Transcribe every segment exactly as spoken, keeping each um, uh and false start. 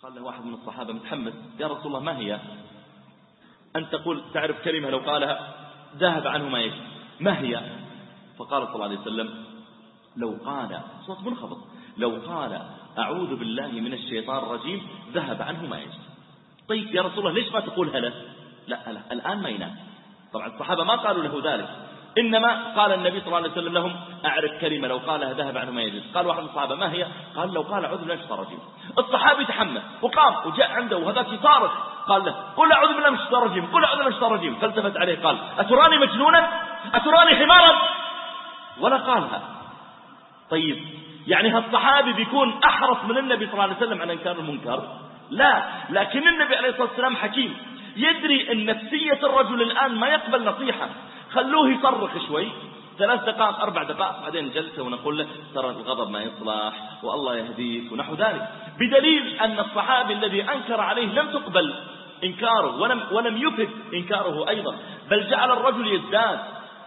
قال له واحد من الصحابة متحمس: يا رسول الله ما هي؟ أن تقول تعرف كلمة لو قالها ذهب عنه ما يجد، ما هي؟ فقال صلى الله عليه وسلم: لو قال، صوت منخفض، لو قال أعوذ بالله من الشيطان الرجيم ذهب عنه ما يجد. طيب يا رسول الله ليش ما تقولها له؟ لا, لا الآن ما ينام. طبعا الصحابة ما قالوا له ذلك، إنما قال النبي صلى الله عليه وسلم لهم: أعرف كلمة لو قالها ذهب عنه ما يجد. قال واحد من الصحابة: ما هي؟ قال: لو قال أعوذ بالله من الشيطان الرجيم. الصحابي تحمس وقام وجاء عنده وهذاك يصارخ، قال له: قل أعوذ بالله من الشيطان الرجيم، قل أعوذ بالله من الشيطان الرجيم. فالتفت عليه قال: أتراني مجنونا؟ أتراني حمارا؟ ولا قالها. طيب يعني هالصحابي بيكون أحرص من النبي صلى الله عليه وسلم على إنكار المنكر؟ لا، لكن النبي عليه الصلاة والسلام حكيم، يدري أن نفسية الرجل الآن ما يقبل نصيحة، خلوه يصرخ شوي ثلاث دقائق أربع دقائق، بعدين جلسة ونقول له: ترى الغضب ما يصلح والله يهديك ونحو ذلك، بدليل أن الصحابي الذي أنكر عليه لم تقبل إنكاره ولم, ولم يفد إنكاره أيضا، بل جعل الرجل يزداد.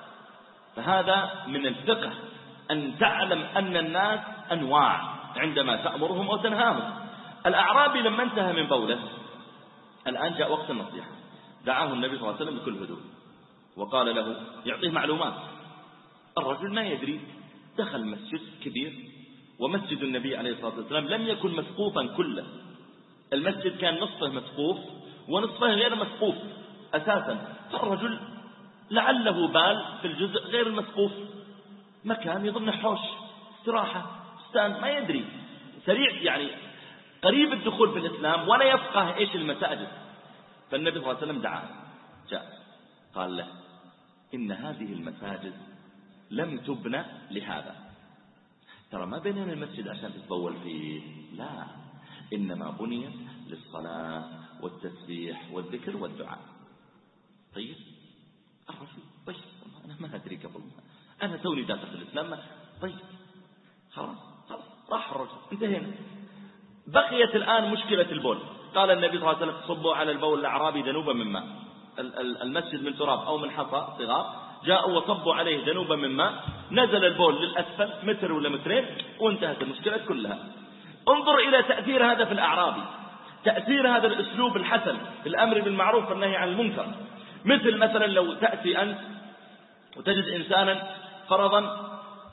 فهذا من الفقه أن تعلم أن الناس أنواع عندما تأمرهم أو تنهاهم. الأعرابي لما انتهى من بوله، الآن جاء وقت النصيحة، دعاه النبي صلى الله عليه وسلم بكل هدوء وقال له، يعطيه معلومات. الرجل ما يدري، دخل مسجد كبير، ومسجد النبي عليه الصلاة والسلام لم يكن مسقوفا كله، المسجد كان نصفه مسقوف ونصفه غير مسقوف أساسا. فالرجل لعله بال في الجزء غير المسقوف، مكان يظن حوش استراحة استان، ما يدري، سريع يعني قريب الدخول في الإسلام ولا يفقه إيش المساجد. فالنبي صلى الله عليه وسلم دعاه، جاء قال له: إن هذه المساجد لم تبنى لهذا، ترى ما بنينا المسجد عشان تتبول فيه، لا، إنما بني للصلاة والتسبيح والذكر والدعاء. طيب الرجل: طيب أنا ما أدري قبل، أنا توني داخل الإسلام. طيب خلاص خلاص راح الرجل، انتهينا. بقيت الآن مشكلة البول. قال النبي صلى الله عليه وسلم: صبوا على البول الأعرابي ذنوبا من ماء. المسجد من تراب أو من حصى صغار، جاءوا وصبوا عليه ذنوبا من ماء، نزل البول للأسفل متر ولا مترين وانتهت المشكلة كلها. انظر إلى تأثير هذا في الأعرابي، تأثير هذا الأسلوب الحسن في الأمر بالمعروف والنهي عن المنكر. مثل مثلا لو تأتي أنت وتجد إنسانا فرضا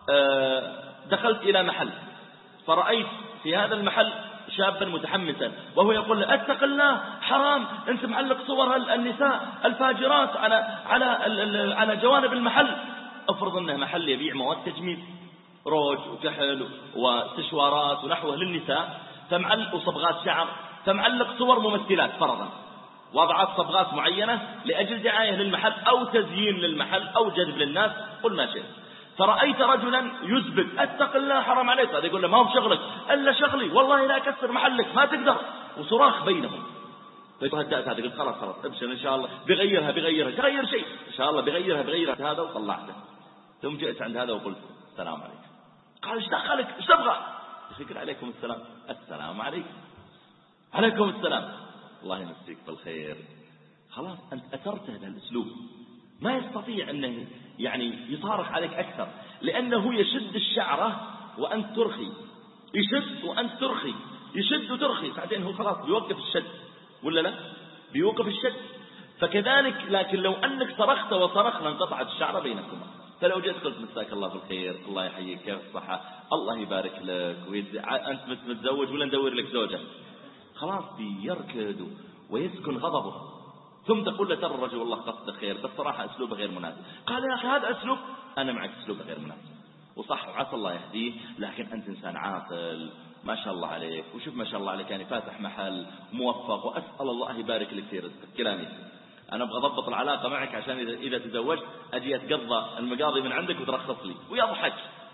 دخلت إلى محل، فرأيت في هذا المحل شابا متحمسا وهو يقول له: اتق الله، حرام انت معلق صور النساء الفاجرات على على على جوانب المحل. افرض انه محل يبيع مواد تجميل، روج وكحل وسشوارات ونحوه للنساء، فمعلق صبغات شعر، فمعلق صور ممثلات فرضا، وضعت صبغات معينة لأجل دعاية للمحل أو تزيين للمحل أو جذب للناس، قل ما شئت. فرأيت رجلا يثبت: اتق الله، حرام عليك. هذا يقول له: ما هو بشغلك. الا شغلي، والله لا اكسر محلك، ما تقدر. وصراخ بينهم. فهدأت هذا، قلت: خلاص خلاص ابشر ان شاء الله بغيرها بغيرها تغير شيء ان شاء الله بغيرها بغيرها هذا، وطلعته. ثم جئت عند هذا وقلت: السلام عليكم. قال: ايش دخلك؟ ايش تبغى؟ شكرا. عليكم السلام. السلام عليكم. عليكم السلام. الله يمسيك بالخير. خلاص أنت أثرت هذا الأسلوب، ما يستطيع أنه يعني يصارخ عليك أكثر، لأنه يشد الشعرة وأنت ترخي، يشد وأنت ترخي، يشد وترخي، بعدين هو خلاص بيوقف الشد، ولا لا؟ بيوقف الشد. فكذلك لكن لو أنك صرخت وصرخ لانقطعت الشعرة بينكما. فلو جئت قلت: مساك الله بالخير، الله يحييك، كيف الصحة، الله يبارك لك، ويد... أنت متزوج ولا ندور لك زوجة، خلاص بيركض ويسكن غضبه. ثم تقول له: ترى الرجل والله قصده خير، بس صراحة أسلوبه غير مناسب. قال: يا أخي هذا أسلوب، أنا معك أسلوبه غير مناسب، وصح وعسى الله يهديه، لكن أنت إنسان عاقل ما شاء الله عليك، وشوف ما شاء الله عليك يعني فاتح محل موفق، وأسأل الله يبارك لك في رزقك. كلامي أنا أبغى أضبط العلاقة معك عشان إذا, إذا تزوجت أجي أتقضى المقاضي من عندك وترخص لي، ويضحك.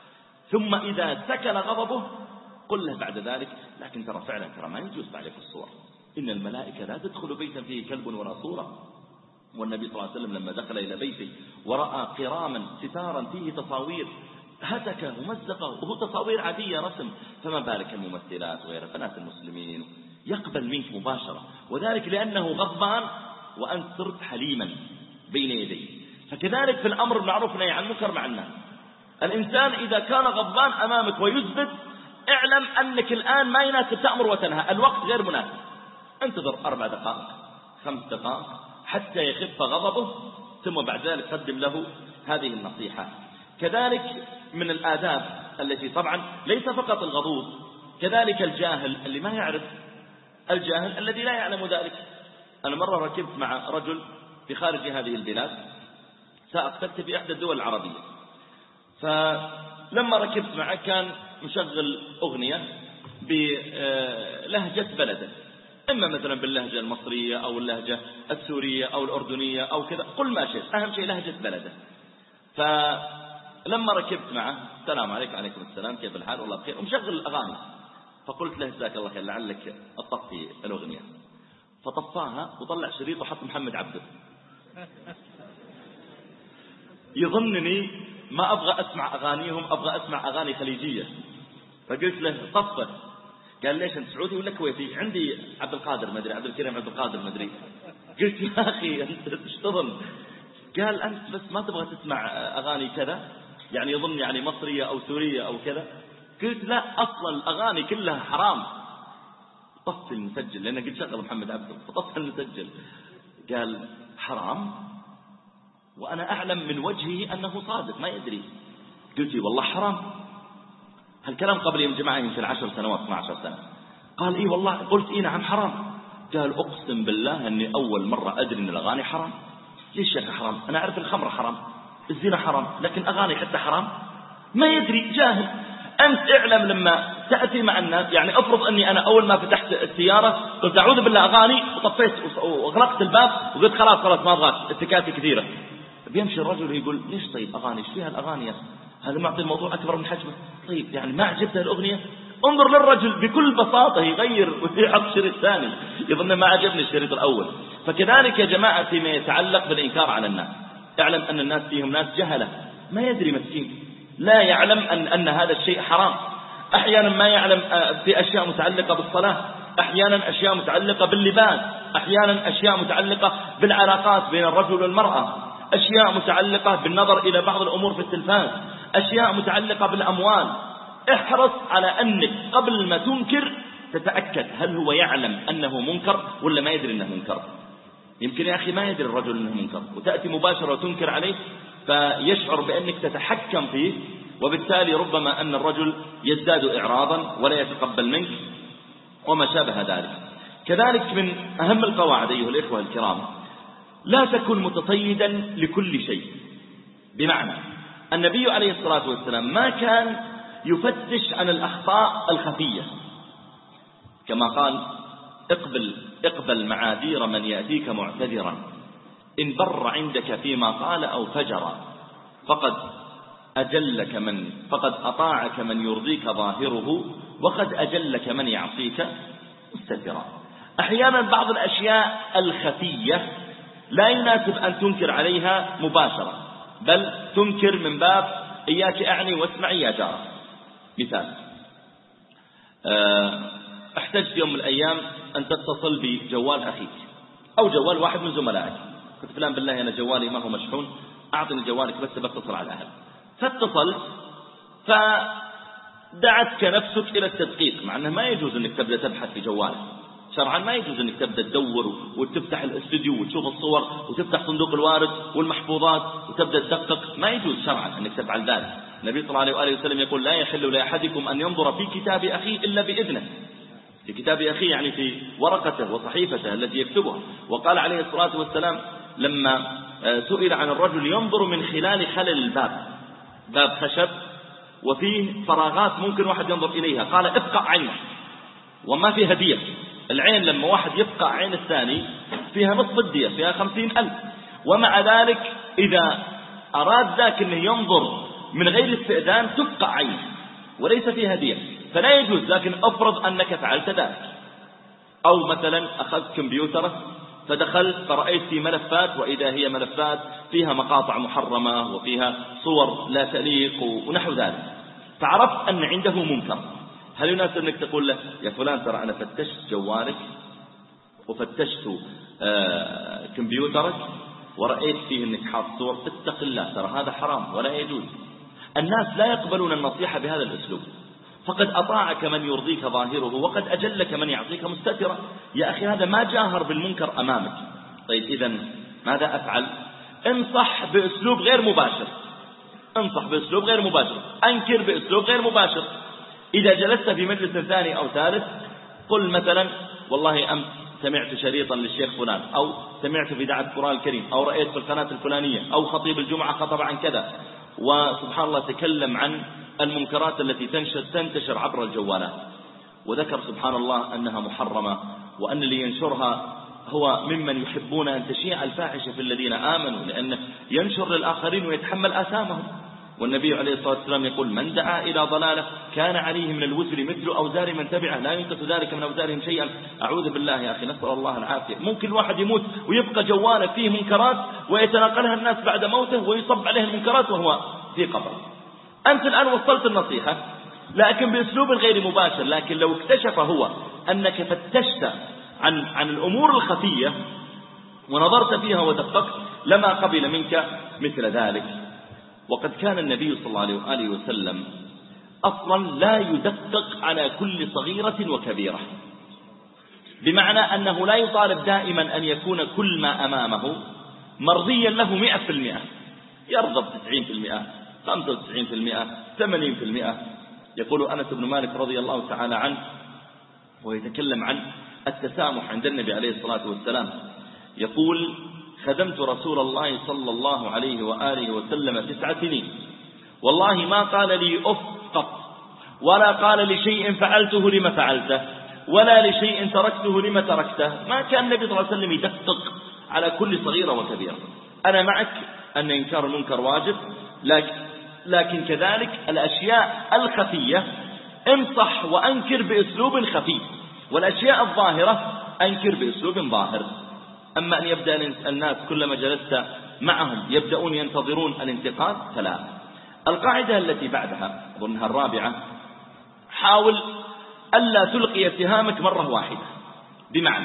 ثم إذا سكن غضبه قل له بعد ذلك: لكن ترى فعلا ترى ما يجوز عليك الصور، إن الملائكة لا تدخل بيتا فيه كلب ولا صورة. والنبي صلى الله عليه وسلم لما دخل إلى بيته ورأى قراما ستارا فيه تصاوير هتك ومزقه، وهو تصاوير عادية رسم، فما بالك الممثلات وغيرها. فناس المسلمين يقبل منك مباشرة، وذلك لأنه غضبان وأنت صرت حليما بين يديه. فكذلك في الأمر بالمعروف والنهي عن المنكر مع الناس، الإنسان إذا كان غضبان أمامك ويثبت، اعلم اعلم أنك الآن ما يناسب تأمر وتنهى، الوقت غير مناسب، انتظر أربع دقائق خمس دقائق حتى يخف غضبه، ثم بعد ذلك قدم له هذه النصيحة. كذلك من الآداب التي طبعا ليس فقط الغضوب، كذلك الجاهل اللي ما يعرف، الجاهل الذي لا يعلم ذلك. أنا مرة ركبت مع رجل في خارج هذه البلاد، سائق تاكسي في إحدى الدول العربية، فلما ركبت معه كان مشغل أغنية بلهجة بلده، إما مثلا باللهجة المصرية أو اللهجة السورية أو الأردنية أو كذا، قل ما شئت، أهم شيء لهجة بلده. فلما ركبت معه السلام عليكم وعليكم السلام كيف الحال والله بخير، ومشغل الأغاني، فقلت له جزاك الله خير لعلك أطفي الأغنية، فطفاها وطلع شريط وحط محمد عبده، يظنني ما أبغى أسمع أغانيهم، أبغى أسمع أغاني خليجية. فقلت له طفت، قال ليش أنت سعودي ولا كويتي؟ عندي عبد القادر مدري، عبد الكريم عبد القادر مدري. قلت يا أخي أنت ايش تظن؟ قال أنت بس ما تبغى تسمع أغاني كذا، يعني يظن يعني مصرية أو سورية أو كذا. قلت لا، أصلا الأغاني كلها حرام. طفت المسجل لأنه قد شغل محمد عبده، فطفت المسجل. قال حرام وأنا أعلم من وجهه أنه صادق ما يدري. قلت والله حرام. هالكلام قبل يوم جماعة يمكن عشر سنوات اثنا عشر سنة. قال إيه والله. قلت إيه نعم حرام. قال أقسم بالله أني أول مرة أدري أن الأغاني حرام. ليش يا حرام؟ أنا أعرف الخمر حرام، الزنا حرام، لكن أغاني حتى حرام؟ ما يدري، جاهل. أنت اعلم لما تأتي مع الناس، يعني أفرض أني أنا أول ما فتحت السيارة قلت أعوذ بالله أغاني وطفيت وأغلقت الباب وقلت خلاص خلاص ما أبغى التكاتي كثيرة، بيمشي الرجل يقول ليش طيب أغاني، ايش فيها الأغاني يا أخي؟ هذا معطي الموضوع أكبر من حجمه. طيب يعني ما عجبته الأغنية؟ انظر للرجل بكل بساطة يغير ويحط شريط ثاني، يظن ما عجبني الشريط الأول. فكذلك يا جماعة فيما يتعلق بالإنكار على الناس، اعلم أن الناس فيهم ناس جهلة، ما يدري مسكين، لا يعلم أن, أن هذا الشيء حرام. أحيانا ما يعلم في أشياء متعلقة بالصلاة، أحيانا أشياء متعلقة باللباس، أحيانا أشياء متعلقة بالعلاقات بين الرجل والمرأة، أشياء متعلقة بالنظر إلى بعض الأمور في التلفاز، أشياء متعلقة بالأموال. احرص على أنك قبل ما تنكر تتأكد هل هو يعلم أنه منكر ولا ما يدري أنه منكر. يمكن يا أخي ما يدري الرجل أنه منكر وتأتي مباشرة وتنكر عليه، فيشعر بأنك تتحكم فيه، وبالتالي ربما أن الرجل يزداد إعراضا ولا يتقبل منك وما شابه ذلك. كذلك من أهم القواعد أيها الإخوة الكرام، لا تكن متصيدا لكل شيء. بمعنى النبي عليه الصلاة والسلام ما كان يفتش عن الأخطاء الخفية، كما قال اقبل, اقبل معاذير من يأتيك معتذرا، إن بر عندك فيما قال أو فجر، فقد أجلك من فقد أطاعك من يرضيك ظاهره، وقد أجلك من يعصيك مستترا. أحيانا بعض الأشياء الخفية لا يناسب أن تنكر عليها مباشرة، بل تنكر من باب إياك أعني واسمعي يا جار. مثال، احتجت يوم من الأيام أن تتصل بجوال أخيك أو جوال واحد من زملائك، قلت فلان بالله أنا جوالي ما هو مشحون، أعطني جوالك بس بتصل على أهل. فاتصلت، فدعتك نفسك إلى التدقيق، مع أنه ما يجوز أنك تبدأ تبحث في جوالك شرعا، ما يجوز أنك تبدأ تدور وتفتح الاستوديو وتشوف الصور وتفتح صندوق الوارد والمحفوظات وتبدأ تدقق، ما يجوز شرعا أنك تفعل ذلك. النبي صلى الله عليه وآله وسلم يقول لا يحل لأحدكم أن ينظر في كتاب أخيه إلا بإذنه، في كتاب أخيه يعني في ورقته وصحيفته التي يكتبها. وقال عليه الصلاة والسلام لما سئل عن الرجل ينظر من خلال خلل الباب، باب خشب وفيه فراغات ممكن واحد ينظر إليها، قال ابقى عينه وما في هدية. العين لما واحد يبقى عين الثاني فيها نصف الدية، فيها خمسين ألف، ومع ذلك إذا أراد ذاك أنه ينظر من غير استئذان تبقى عين وليس فيها هدية، فلا يجوز. لكن أفرض أنك فعلت ذلك، أو مثلا أخذت كمبيوترك فدخلت فرأيت في ملفات وإذا هي ملفات فيها مقاطع محرمة وفيها صور لا تليق ونحو ذلك، فعرفت أن عنده منكر، هل يناسب أنك تقول له يا فلان ترى أنا فتشت جوالك وفتشت آه كمبيوترك ورأيت فيه أنك حاط صور، اتق الله ترى هذا حرام ولا يجوز. الناس لا يقبلون النصيحة بهذا الأسلوب، فقد أطاعك من يرضيك ظاهره وقد أجلك من يعطيك مستترا. يا أخي هذا ما جاهر بالمنكر أمامك. طيب إذن ماذا أفعل؟ انصح بأسلوب غير مباشر، انصح بأسلوب غير مباشر، أنكر بأسلوب غير مباشر. إذا جلست في مجلس ثاني أو ثالث قل مثلا والله أمس سمعت شريطا للشيخ فلان، أو سمعت في إذاعة القرآن الكريم، أو رأيت في القناة الفلانية، أو خطيب الجمعة خطب عن كذا، وسبحان الله تكلم عن المنكرات التي تنتشر عبر الجوالات، وذكر سبحان الله أنها محرمة، وأن اللي ينشرها هو ممن يحبون أن تشيع الفاحشة في الذين آمنوا، لأنه ينشر للآخرين ويتحمل آثامهم. والنبي عليه الصلاة والسلام يقول من دعا إلى ضلالة كان عليه من الوزر مثل أوزار من تبعه لا ينقص ذلك من أوزارهم شيئا. أعوذ بالله يا أخي، نسأل الله العافية. ممكن الواحد يموت ويبقى جواله فيه منكرات ويتناقلها الناس بعد موته ويصب عليه المنكرات وهو في قبر. أنت الآن وصلت النصيحة لكن بأسلوب غير مباشر، لكن لو اكتشف هو أنك فتشت عن عن الأمور الخفية ونظرت فيها ودققت لما قبل منك مثل ذلك. وقد كان النبي صلى الله عليه وسلم أصلا لا يدقق على كل صغيرة وكبيرة، بمعنى أنه لا يطالب دائما أن يكون كل ما أمامه مرضيا له مئة في المئة، يرضى بتسعين في المئة، خمسة وتسعين في المئة، ثمانين في المئة. يقول أنس بن مالك رضي الله تعالى عنه ويتكلم عن التسامح عند النبي عليه الصلاة والسلام، يقول خدمت رسول الله صلى الله عليه وآله وسلم تسع سنين والله ما قال لي أف قط، ولا قال لشيء فعلته لما فعلته، ولا لشيء تركته لما تركته. ما كان النبي صلى الله عليه وسلم يدقق على كل صغيرة وكبيرة. أنا معك أن إنكار المنكر واجب، لكن, لكن كذلك الأشياء الخفية انصح وأنكر بأسلوب خفي، والأشياء الظاهرة أنكر بأسلوب ظاهر. أما أن يبدأ الناس كلما جلست معهم يبدأون ينتظرون الانتقاد فلا. القاعدة التي بعدها أظنها الرابعة، حاول ألا تلقي سهامك مرة واحدة. بمعنى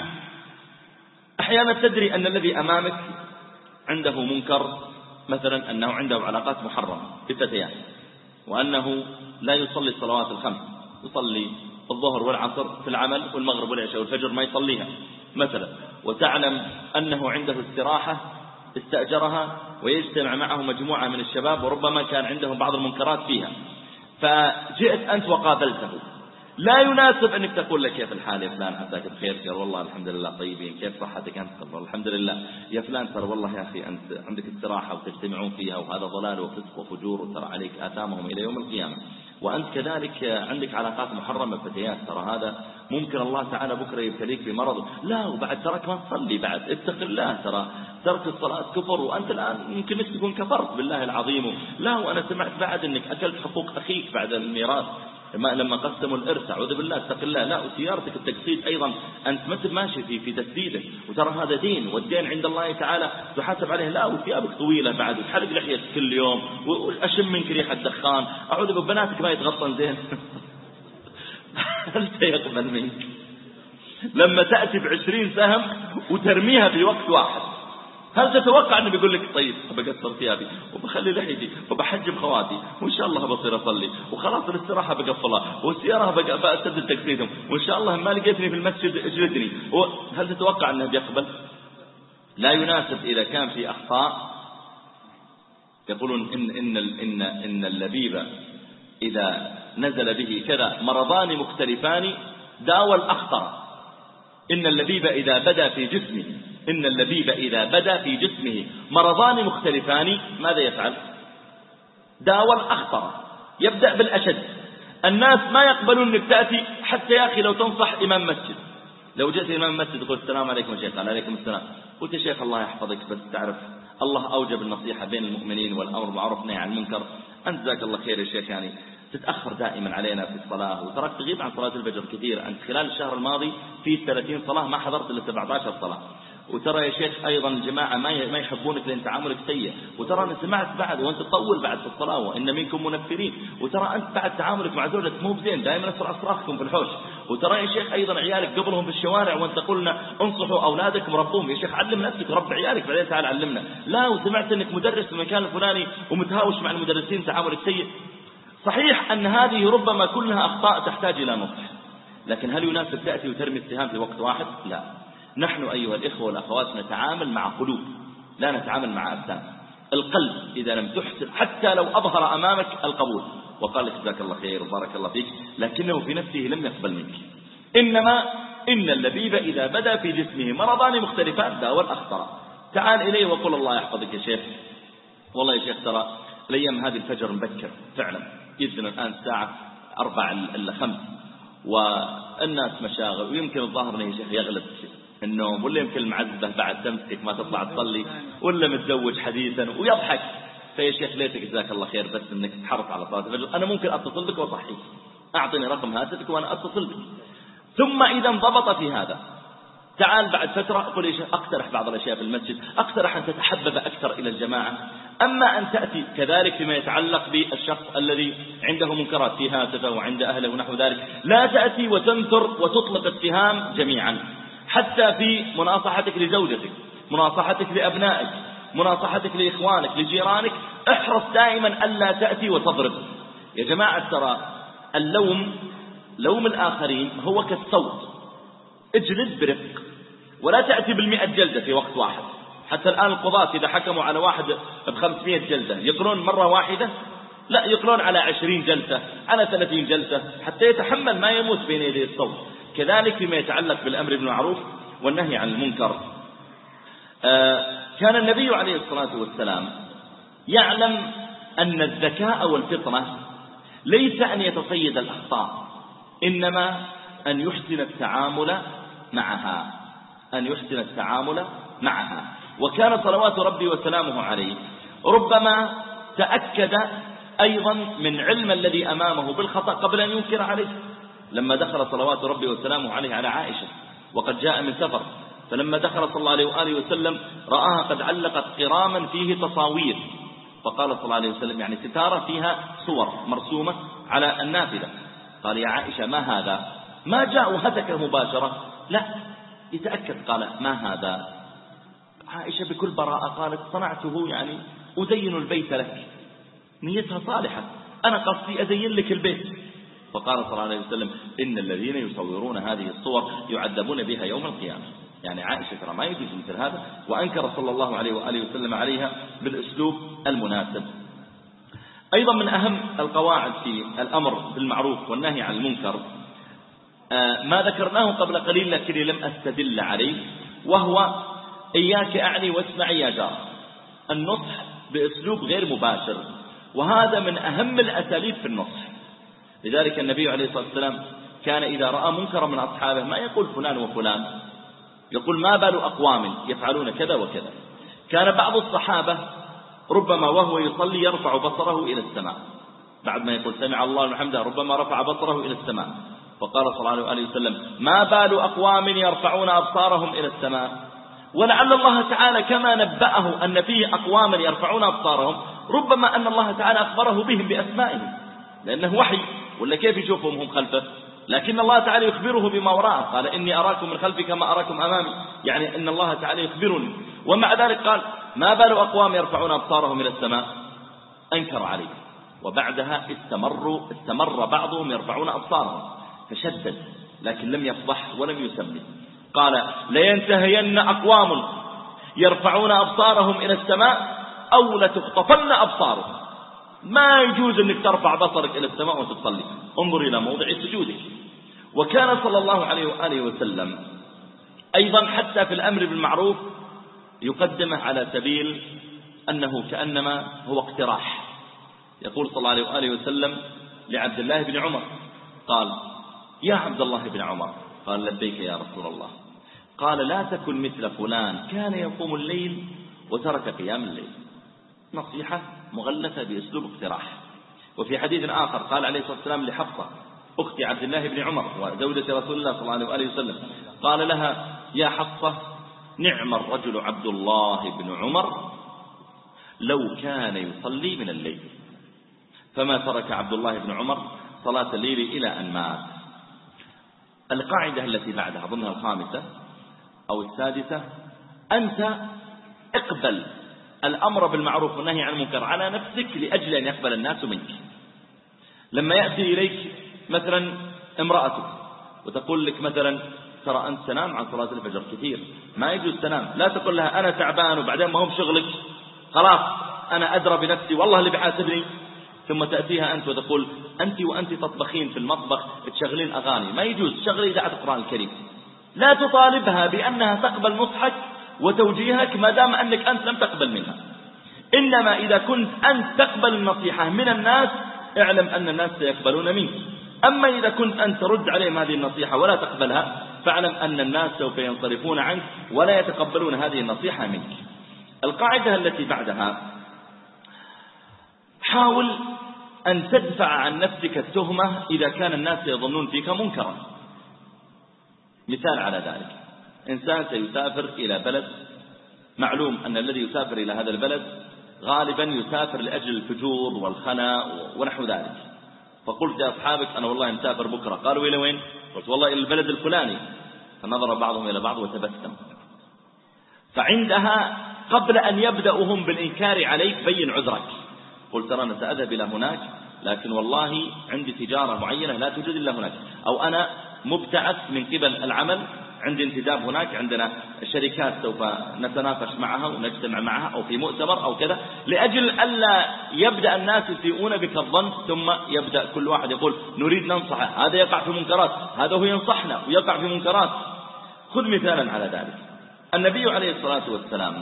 أحيانا تدري أن الذي أمامك عنده منكر، مثلا أنه عنده علاقات محرمة بالفتيات، وأنه لا يصلي الصلوات الخمس، يصلي الظهر والعصر في العمل والمغرب والعشاء والفجر ما يصليها مثلا، وتعلم أنه عنده استراحة استأجرها ويجتمع معه مجموعة من الشباب وربما كان عندهم بعض المنكرات فيها، فجئت أنت وقابلته. لا يناسب أنك تقول لك كيف الحال يا فلان عساك بخير، قال والله الحمد لله طيبين، كيف صحتك أنت؟ قال الحمد لله. يا فلان ترى والله يا أخي أنت عندك استراحة وتجتمعون فيها وهذا ضلال وفسق وفجور وترى عليك آثامهم إلى يوم القيامة، وأنت كذلك عندك علاقات محرمة بفتيات، ترى هذا ممكن الله تعالى بكرة يبتليك بمرض. لا وبعد تراك ما تصلي بعد، اتق الله، ترى ترك الصلاة كفر، وأنت الآن يمكن أنك تكون كفرت بالله العظيم. لا وأنا سمعت بعد أنك أكلت حقوق أخيك بعد الميراث لما قسموا الإرث، أعوذ بالله اتق الله. لا وسيارتك التقسيط أيضا أنت ما ماشي في في تسديده، وترى هذا دين، والدين عند الله تعالى تحاسب عليه. لا وثيابك طويلة بعد، وتحلق لحيتك كل يوم، وأشم منك ريحة دخان، أعوذ ببناتك ما يتغطن زين. هل سيقبل منك لما تأتي بعشرين سهم وترميها في وقت واحد؟ هل تتوقع أنه بيقول لك طيب بقصر ثيابي وبخلي لحيتي وبحجب خواتي وإن شاء الله بصير أصلي وخلاص الاستراحة بقفلها والسيارة بأسدد تقسيطهم وإن شاء الله ما لقيتني في المسجد اجلدني؟ هل تتوقع أنه بيقبل؟ لا يناسب. إذا كان في أخطاء يقولون إن, إن, إن, إن اللبيب إذا نزل به كذا مرضان مختلفان داوى الأخطر. إن اللبيب إذا بدا في جسمه إن اللبيب إذا بدا في جسمه مرضان مختلفان ماذا يفعل؟ داوى الأخطر، يبدأ بالأشد. الناس ما يقبلون أنك تأتي حتى يا أخي لو تنصح إمام مسجد، لو جئت إمام مسجد يقول السلام عليكم يا شيخ، عليكم السلام، قلت يا شيخ الله يحفظك بس تعرف الله أوجب النصيحة بين المؤمنين والأمر بالمعروف والنهي عن المنكر، أنت جزاك الله خير يا شيخ يعني تتأخر دائما علينا في الصلاة وتراك تغيب عن صلاة الفجر كثير، أنت خلال الشهر الماضي في ثلاثين صلاة ما حضرت إلا سبعة عشر صلاة، وترى يا شيخ أيضا الجماعة ما ما يحبونك لأن تعاملك سيء، وترى أنا سمعت بعد وأنت تطول بعد في الصلاة وإن منكم منفرين، وترى أنت بعد تعاملك مع زوجتك مو بزين دائما أسرع صراخكم في الحوش، وترى يا شيخ أيضا عيالك قبلهم في الشوارع وأنت قلنا انصحوا أولادكم ربهم، يا شيخ علم نفسك رب عيالك بعدين تعال علمنا. لا وسمعت أنك مدرس في المكان الفلاني ومتهاوش مع المدرسين تعاملك سيء. صحيح أن هذه ربما كلها أخطاء تحتاج إلى نصح، لكن هل يناسب تأتي وترمي السهام في وقت واحد؟ لا. نحن أيها الإخوة والأخوات نتعامل مع قلوب، لا نتعامل مع أبدان. القلب إذا لم تحسن حتى لو أظهر أمامك القبول وقال لك جزاك الله خير وبارك الله فيك، لكنه في نفسه لم يقبل منك. إنما إن اللبيب إذا بدا في جسمه مرضان مختلفان داوى الأخطر. تعال إليه وقل الله يحفظك يا شيخ، والله يا شيخ ترى الأيام هذه الفجر مبكر فعلا، يدنا الآن الساعة أربع إلا خمس والناس مشاغل، ويمكن الظاهر يا شيخ يغلب النوم، ولا يمكن المعذبة بعد تمسك ما تطلع تصلي، ولا متزوج حديثا ويضحك. فيا شيخ ليتك جزاك الله خير بس انك تحرص على صلاة الفجر، انا ممكن اتصل بك واصحيك، اعطني رقم هاتفك وانا اتصل بك. ثم اذا انضبط في هذا تعال بعد فترة أقول يا شيخ اقترح بعض الاشياء في المسجد، اقترح ان تتحبب اكثر الى الجماعة. اما ان تأتي كذلك فيما يتعلق بالشخص الذي عنده منكرات في هاتفه وعند اهله ونحو ذلك، لا تأتي وتنثر وتطلق السهام جميعا، حتى في مناصحتك لزوجتك، مناصحتك لأبنائك، مناصحتك لإخوانك لجيرانك، احرص دائما ألا تأتي وتضرب. يا جماعة ترى اللوم لوم الآخرين هو كالصوت، اجلد برفق ولا تأتي بالمئة جلدة في وقت واحد. حتى الآن القضاة إذا حكموا على واحد بخمسمائة جلدة يقرون مرة واحدة؟ لا، يقرون على عشرين جلسة، على ثلاثين جلسة، حتى يتحمل ما يموت بين يدي الصوت. كذلك فيما يتعلق بالأمر بالمعروف والنهي عن المنكر. آه كان النبي عليه الصلاة والسلام يعلم أن الذكاء والفطنة ليس أن يتصيد الأخطاء، إنما أن يحسن التعامل معها، أن يحسن التعامل معها. وكان صلوات ربي وسلامه عليه ربما تأكد أيضا من علم الذي أمامه بالخطأ قبل أن ينكر عليه. لما دخل صلوات ربي وسلامه عليه على عائشة وقد جاء من سفر، فلما دخل صلى الله عليه وآله وسلم رآها قد علقت قراما فيه تصاوير، فقال صلى الله عليه وسلم يعني ستارة فيها صور مرسومة على النافذة، قال يا عائشة ما هذا؟ ما جاء وهتك مباشرة، لا يتأكد، قال ما هذا؟ عائشة بكل براءة قالت صنعته يعني أزين البيت لك، نيتها صالحة، أنا قصدي أزين لك البيت. فقال صلى الله عليه وسلم إن الذين يصورون هذه الصور يعذبون بها يوم القيامة. يعني عائشة ترى ما يجوز مثل هذا، وأنكر صلى الله عليه وآله وسلم عليها بالأسلوب المناسب. أيضا من أهم القواعد في الأمر بالمعروف والنهي عن المنكر ما ذكرناه قبل قليل لكني لم أستدل عليه، وهو إياك أعني واسمعي يا جار، النصح بأسلوب غير مباشر، وهذا من أهم الأساليب في النصح. لذلك النبي عليه الصلاة والسلام كان إذا رأى منكرا من أصحابه ما يقول فلان وفلان، يقول ما بال أقوام يفعلون كذا وكذا. كان بعض الصحابة ربما وهو يصلي يرفع بصره إلى السماء، بعد ما يقول سمع الله لمن حمده ربما رفع بصره إلى السماء، فقال صلى الله عليه وسلم ما بال أقوام يرفعون أبصارهم إلى السماء. ولعل الله تعالى كما نبأه أن فيه أقواما يرفعون أبصارهم، ربما أن الله تعالى أخبره بهم بأسمائهم، لأنه وحي، ولا كيف يشوفهم هم خلفه؟ لكن الله تعالى يخبره بما وراءه، قال إني أراكم من خلفي كما أراكم أمامي، يعني أن الله تعالى يخبرني. ومع ذلك قال ما بال أقوام يرفعون أبصارهم إلى السماء، أنكر عليه. وبعدها استمروا استمر بعضهم يرفعون أبصارهم فشدد، لكن لم يفضح ولم يسمي، قال لينتهين أقوام يرفعون أبصارهم إلى السماء أو لتخطفن أبصارهم. ما يجوز أنك ترفع بصرك إلى السماء وتصلي، انظر إلى موضع سجودك. وكان صلى الله عليه وآله وسلم أيضا حتى في الأمر بالمعروف يقدمه على سبيل أنه كأنما هو اقتراح. يقول صلى الله عليه وآله وسلم لعبد الله بن عمر قال يا عبد الله بن عمر، قال لبيك يا رسول الله، قال لا تكن مثل فلان كان يقوم الليل وترك قيام الليل. نصيحة مغلفة بأسلوب اقتراح. وفي حديث آخر قال عليه الصلاة والسلام لحفصة أخت عبد الله بن عمر وزوجة رسول الله صلى الله عليه وآله وسلم، قال لها يا حفصة نعم الرجل عبد الله بن عمر لو كان يصلي من الليل. فما ترك عبد الله بن عمر صلاة الليل إلى أن مات. القاعدة التي بعدها أظنها الخامسة أو السادسة، أنت اقبل الأمر بالمعروف والنهي عن المنكر على نفسك لأجل أن يقبل الناس منك. لما يأتي إليك مثلا امرأتك وتقول لك مثلا ترى أنت تنام عن صلاة الفجر كثير، ما يجوز تنام، لا تقول لها أنا تعبان وبعدين ما هم شغلك، خلاص أنا أدرى بنفسي والله اللي بحاسبني، ثم تأتيها أنت وتقول أنت وأنت تطبخين في المطبخ تشغلين أغاني، ما يجوز، شغلي إذاعة القرآن الكريم. لا تطالبها بأنها تقبل نصحك وتوجيهك ما دام أنك أنت لم تقبل منها، إنما إذا كنت أنت تقبل النصيحة من الناس اعلم أن الناس سيقبلون منك. أما إذا كنت أنت ترد عليهم هذه النصيحة ولا تقبلها فاعلم أن الناس سوف ينصرفون عنك ولا يتقبلون هذه النصيحة منك. القاعدة التي بعدها: حاول أن تدفع عن نفسك التهمة إذا كان الناس يظنون فيك منكرا. مثال على ذلك: إنسان سيسافر إلى بلد، معلوم أن الذي يسافر إلى هذا البلد غالبا يسافر لأجل الفجور والخنا ونحو ذلك، فقلت يا أصحابك أنا والله مسافر بكرة، قالوا إلى وين؟ قلت والله إلى البلد الفلاني، فنظر بعضهم إلى بعض وتبسم. فعندها قبل أن يبدأوا هم بالإنكار عليك بين عذرك، قلت ترى أنا سأذهب إلى هناك لكن والله عندي تجارة معينة لا توجد إلا هناك، أو أنا مبتعث من قبل العمل عندي انتداب هناك، عندنا شركات سوف نتناقش معها ونجتمع معها أو في مؤتمر أو كذا، لأجل ألا يبدأ الناس يسيئون بك الظن ثم يبدأ كل واحد يقول نريد ننصحه، هذا يقع في منكرات، هذا هو ينصحنا ويقع في منكرات. خذ مثالا على ذلك: النبي عليه الصلاة والسلام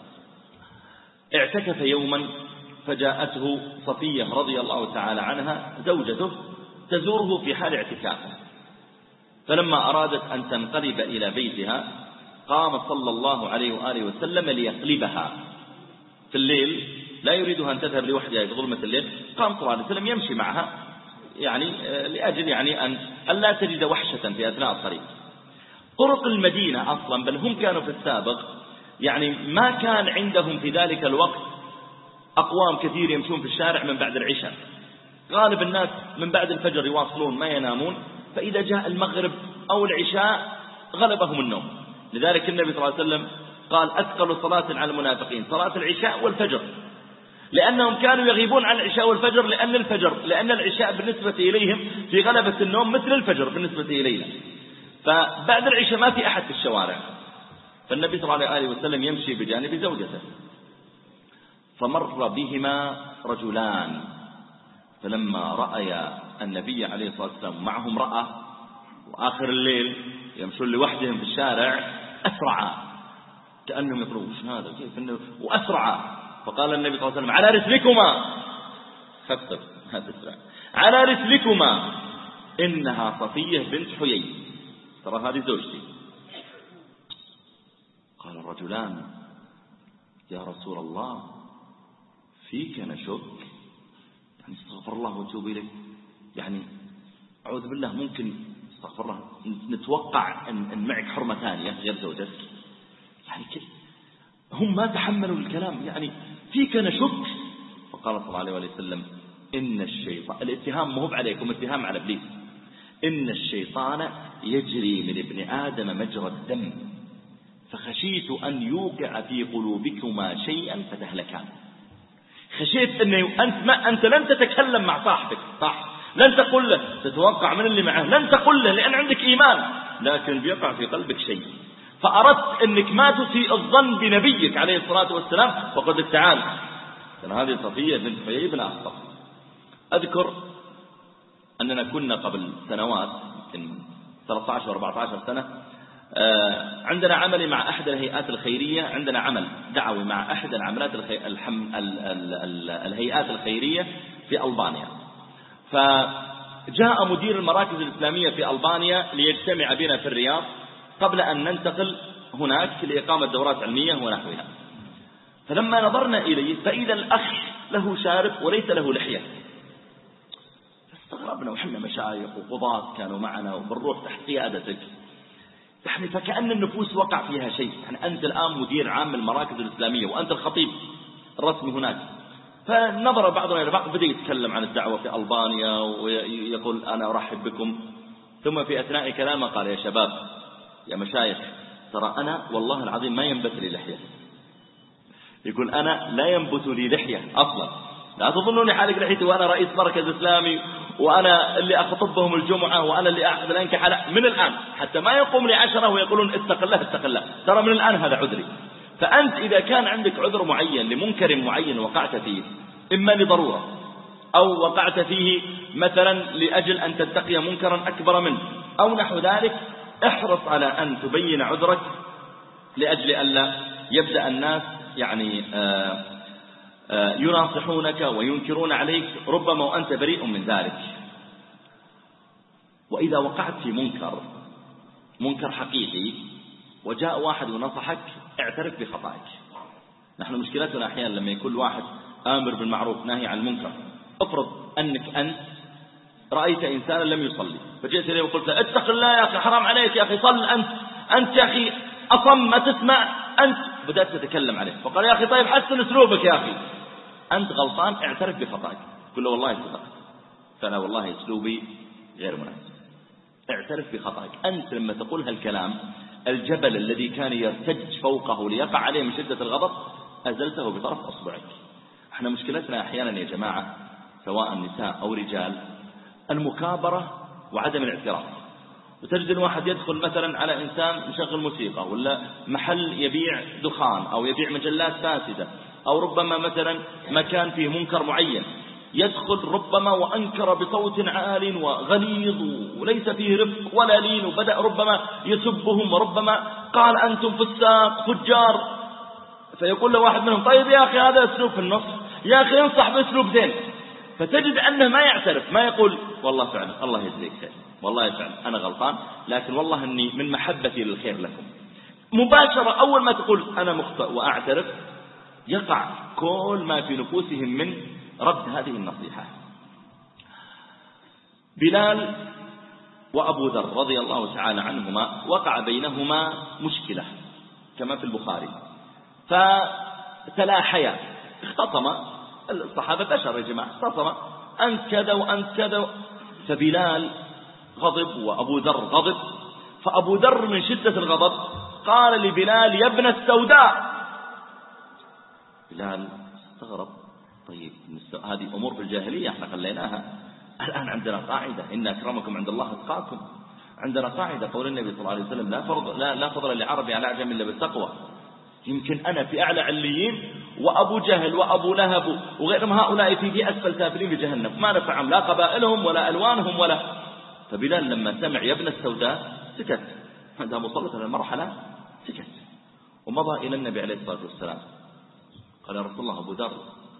اعتكف يوما فجاءته صفية رضي الله تعالى عنها زوجته تزوره في حال اعتكافه، فلما أرادت أن تنقلب إلى بيتها قام صلى الله عليه وآله وسلم ليقلبها في الليل، لا يريدها أن تذهب لوحدها في ظلمة الليل، قام صلى الله عليه وسلم يمشي معها يعني لأجل يعني أن لا تجد وحشة في أثناء الطريق. طرق المدينة أصلا بل هم كانوا في السابق يعني ما كان عندهم في ذلك الوقت أقوام كثير يمشون في الشارع من بعد العشاء، غالب الناس من بعد الفجر يواصلون ما ينامون، فإذا جاء المغرب أو العشاء غلبهم النوم. لذلك النبي صلى الله عليه وسلم قال أثقل صلاة على المنافقين صلاة العشاء والفجر، لأنهم كانوا يغيبون عن العشاء والفجر، لأن الفجر لأن العشاء بالنسبة إليهم في غلبة النوم مثل الفجر بالنسبة إلينا، فبعد العشاء ما في أحد في الشوارع، فالنبي صلى الله عليه وسلم يمشي بجانب زوجته، فمر بهما رجلان، فلما رأيا النبي عليه الصلاة والسلام معهم امرأة وآخر الليل يمشون لوحدهم في الشارع أسرعا، كأنهم يقولون وش هذا كيف إنه، وأسرعا، فقال النبي صلى الله عليه وسلم على رسلكما، خطر هذا السرعة، على رسلكما إنها صفية بنت حيي، ترى هذه زوجتي. قال الرجلان يا رسول الله فيك نشك، يعني استغفر الله وتوب إليه، يعني أعوذ بالله ممكن استغفر الله نتوقع أن, أن معك حرمة ثانية غير زوجتك، يعني كده هم ما تحملوا الكلام، يعني فيك نشك. فقال صلى الله عليه وسلم إن الشيطان، الاتهام مو عليكم، اتهام على إبليس، إن الشيطان يجري من ابن آدم مجرى الدم فخشيت أن يوقع في قلوبكما شيئا فتهلكان. خشيت أنه أنت, ما أنت لن تتكلم مع صاحبك صح، لن تقول له تتوقع من اللي معه، لن تقول له لأن عندك إيمان، لكن بيقع في قلبك شيء، فأردت أنك ما تسيء الظن بنبيك عليه الصلاة والسلام، فقلت تعال كان هذه صفية بنت حيي بن أخطب. أذكر أننا كنا قبل سنوات يمكن ثلاثة عشر أربعة عشر سنة عندنا عملي مع أحد الهيئات الخيرية، عندنا عمل دعوي مع أحد العملات الخي... الحم... ال... ال... ال... الهيئات الخيرية في ألبانيا، فجاء مدير المراكز الإسلامية في ألبانيا ليجتمع بنا في الرياض قبل أن ننتقل هناك لإقامة دورات علمية ونحوها. فلما نظرنا إليه فإذا الأخ له شارب وليس له لحية، فاستغربنا وحنا مشايخ وقضاة كانوا معنا وبنروح تحت قيادتك، يعني فكأن النفوس وقع فيها شيء، يعني أنت الآن مدير عام المراكز الإسلامية وأنت الخطيب الرسمي هناك. فنظر بعضنا إلى بعض، بدأ يتكلم عن الدعوة في ألبانيا ويقول أنا أرحب بكم، ثم في أثناء كلامه قال يا شباب يا مشايخ ترى أنا والله العظيم ما ينبت لي لحية، يقول أنا لا ينبت لي لحية أصلا، لا تظنوني حالق لحيتي وأنا رئيس مركز إسلامي وأنا اللي أخطبهم الجمعة وأنا اللي أحد الأنكح. لا، من الآن حتى ما يقوم لي عشرة ويقولون اتق الله اتق الله، ترى من الآن هذا عذري. فأنت إذا كان عندك عذر معين لمنكر معين وقعت فيه، إما لضرورة أو وقعت فيه مثلا لأجل أن تتقي منكرا أكبر منه أو نحو ذلك، احرص على أن تبين عذرك لأجل ألا يبدأ الناس يعني آآ آآ يناصحونك وينكرون عليك ربما وأنت بريء من ذلك. وإذا وقعت في منكر منكر حقيقي وجاء واحد ونصحك، اعترف بخطأك. نحن مشكلتنا أحيانا لما يكون واحد آمر بالمعروف ناهي عن المنكر، افرض أنك أنت رأيت إنسانا لم يصلي فجئت إليه وقلت اتق الله يا أخي، حرام عليك يا أخي، صل أنت أنت يا أخي أصم ما تسمع أنت، بدأت تتكلم عليه فقال يا أخي طيب حسن أسلوبك يا أخي، أنت غلطان، اعترف بخطأك، قل له والله صدقت، فأنا والله أسلوبي غير مناسب، اعترف بخطأك. أنت لما تقول هالكلام الجبل الذي كان يرتج فوقه ليقع عليه من شدة الغضب أزلته بطرف أصبعك. احنا مشكلتنا أحيانا يا جماعة سواء نساء أو رجال المكابرة وعدم الاعتراف. وتجد الواحد يدخل مثلا على إنسان مشغل موسيقى ولا محل يبيع دخان أو يبيع مجلات فاسدة أو ربما مثلا مكان فيه منكر معين، يدخل ربما وأنكر بصوت عال وغليظ وليس فيه رفق ولا لين، وبدأ ربما يسبهم وربما قال أنتم فساق فجار، فيقول له واحد منهم طيب يا أخي هذا أسلوب في النص، يا أخي انصح بأسلوب زين. فتجد أنه ما يعترف، ما يقول والله فعلا الله يجزيك خير، والله فعلا أنا غلطان، لكن والله أني من محبتي للخير لكم. مباشرة أول ما تقول أنا مخطئ وأعترف يقع كل ما في نفوسهم من رد هذه النصيحة. بلال وأبو ذر رضي الله تعالى عنهما وقع بينهما مشكلة كما في البخاري، فتلاحيا اختصما، الصحابة بشر يا جماعة، اختصما أنت كذا وأنت كذا، فبلال غضب وأبو ذر غضب، فأبو ذر من شدة الغضب قال لبلال يا ابن السوداء. بلال استغرب، طيب هذه أمور في الجاهلية احنا خليناها، الآن عندنا قاعدة إن أكرمكم عند الله أتقاكم، عندنا قاعدة قول النبي صلى الله عليه وسلم لا فضل, لا, لا فضل لعربي على أعجم إلا بالتقوى. يمكن أنا في أعلى عليين وأبو جهل وأبو لهب وغيرهم هؤلاء في في أسفل سافلين في جهنم، ما نفعهم لا قبائلهم ولا ألوانهم ولا. فبلال لما سمع يا ابن السوداء سكت، عندها وصلت المرحلة سكت، ومضى إلى النبي عليه الصلاة والسلام قال يا رسول الله أبو ذر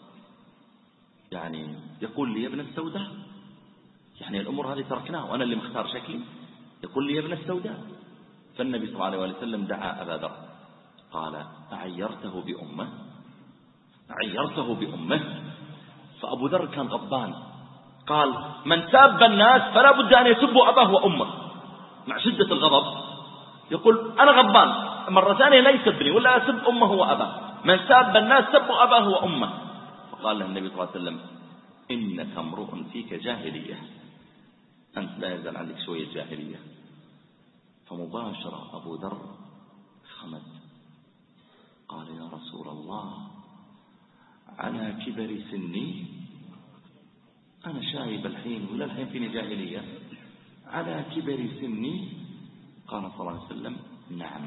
يعني يقول لي يا ابن السوداء، يعني الأمور هذه تركناها وأنا اللي مختار شكلي، يقول لي يا ابن السوداء. فالنبي صلى الله عليه وسلم دعا أبا ذر قال أعيرته بأمه، أعيرته بأمه. فأبو ذر كان غضبان قال من ساب الناس فلا بد أن يسبوا أباه وأمه، مع شدة الغضب يقول أنا غضبان، مرة ثانية لا يسبني ولا يسب أمه وأباه، من ساب الناس سبوا أباه وأمه. فقال له النبي صلى الله عليه وسلم إنك امرؤ فيك جاهلية، أنت لا يزال عندك شوية جاهلية. فمباشرة أبو ذر خمد قال يا رسول الله على كبر سني، أنا شايب الحين ولا الحين فيني جاهلية، على كبر سني؟ قال صلى الله عليه وسلم نعم.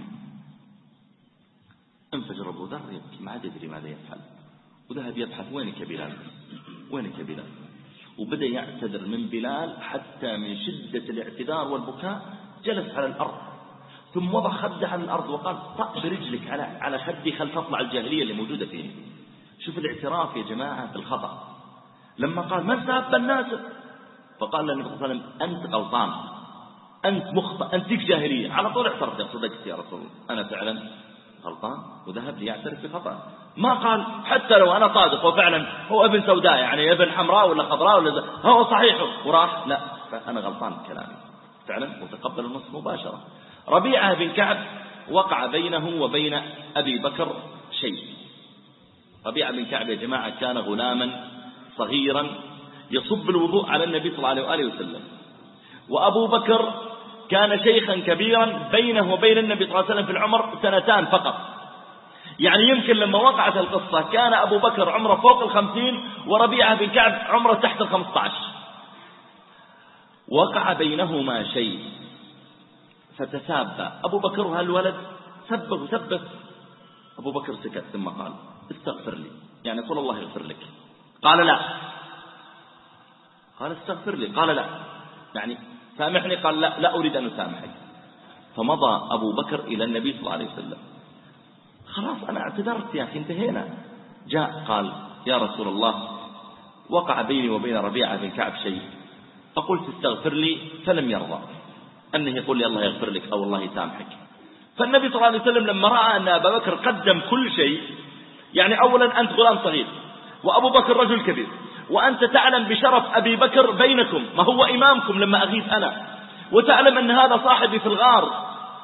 انفجر أبو ذر يبكي ما عاد يدري ماذا يفعل، وذهب يبحث وينك بلال وينك بلال، وبدأ يعتذر من بلال حتى من شدة الاعتذار والبكاء جلس على الأرض ثم وضع خده على الأرض وقال طأ برجلك على على خدي خلف أطلع الجاهلية اللي موجودة فيه. شوف الاعتراف يا جماعة بالخطأ. لما قال من ساب الناس فقال له النبي صلى الله عليه وسلم أنت غلطان، أنت مخطئ، أنت فيك جاهلية. على طول اعترف، يا صدقت يا رسول الله أنا فعلا غلطان، وذهب ليعترف بخطأ. ما قال حتى لو أنا صادق وفعلا هو ابن سوداء يعني ابن حمراء ولا خضراء ولا هو صحيح وراح، لا أنا غلطان بكلامي فعلا، وتقبل النص مباشرة. ربيعة بن كعب وقع بينه وبين أبي بكر شيء. ربيعة بن كعب يا جماعة كان غلاما صغيرا يصب الوضوء على النبي صلى الله عليه وآله وسلم، وأبو بكر كان شيخا كبيرا بينه وبين النبي صلى الله عليه وسلم في العمر سنتان فقط. يعني يمكن لما وقعت القصة كان أبو بكر عمره فوق الخمسين وربيعة بن كعب عمره تحت الخمسة عشر، وقع بينهما شيء فتسابى أبو بكر وهالولد سبه وسبه. أبو بكر سكت ثم قال استغفر لي، يعني قل الله يغفر لك. قال لا. قال استغفر لي. قال لا، يعني سامحني. قال لا لا أريد أن أسامحك. فمضى أبو بكر إلى النبي صلى الله عليه وسلم، خلاص أنا اعتذرت يا أخي انتهينا. جاء قال يا رسول الله وقع بيني وبين ربيعة بن كعب شيء، فقلت استغفر لي فلم يرضى أنه يقول لي الله يغفر لك أو الله يسامحك. فالنبي صلى الله عليه وسلم لما رأى أن أبا بكر قدم كل شيء، يعني أولا أنت غلام صغير وأبو بكر رجل كبير، وأنت تعلم بشرف أبي بكر بينكم، ما هو إمامكم لما أغيث أنا، وتعلم أن هذا صاحبي في الغار،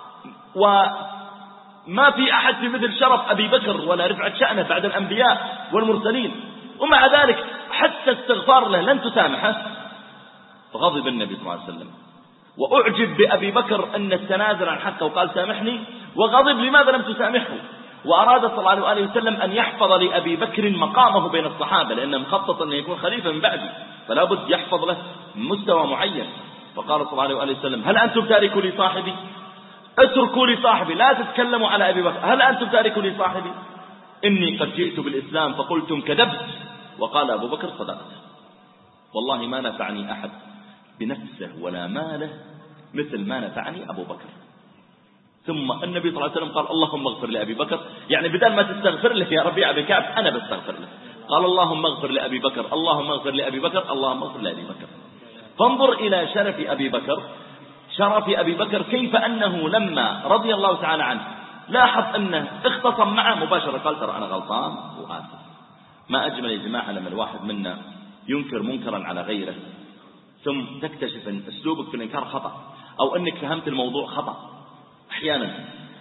وما في أحد في مثل شرف أبي بكر ولا رفعة شأنه بعد الأنبياء والمرسلين، ومع ذلك حتى استغفار له لن تسامحه. فغضب النبي صلى الله عليه وسلم وأعجب بأبي بكر أن التنازل عن حقه وقال سامحني، وغضب لماذا لم تسامحه، وأراد صلى الله عليه وسلم أن يحفظ لأبي بكر مقامه بين الصحابة، لأنه مخطط أن يكون خليفة من بعده، فلا بد يحفظ له مستوى معين. فقال صلى الله عليه وسلم هل أنتم تاركوا لي صاحبي؟ اتركوا لي صاحبي، لا تتكلموا على أبي بكر. هل أنتم تاركوا لي صاحبي؟ إني قد جئت بالإسلام فقلتم كذبت. وقال أبو بكر صدقت، والله ما نفعني أحد بنفسه ولا ماله مثل ما نفعني أبو بكر. ثم النبي صلى الله عليه وسلم قال اللهم اغفر لأبي بكر، يعني بدل ما تستغفر له يا ربيعة بن كعب أنا بستغفر له. قال اللهم اغفر لأبي بكر، اللهم اغفر لأبي بكر، اللهم اغفر لأبي بكر. فانظر إلى شرف أبي بكر، شرف أبي بكر، كيف أنه لما رضي الله تعالى عنه لاحظ أنه اختصم معه مباشرة قال ترى أنا غلطان وآسف. ما أجمل يا جماعة لما الواحد منا ينكر منكرا على غيره ثم تكتشف أن أسلوبك في الإنكار خطأ، أو أنك فهمت الموضوع خطأ. أحيانا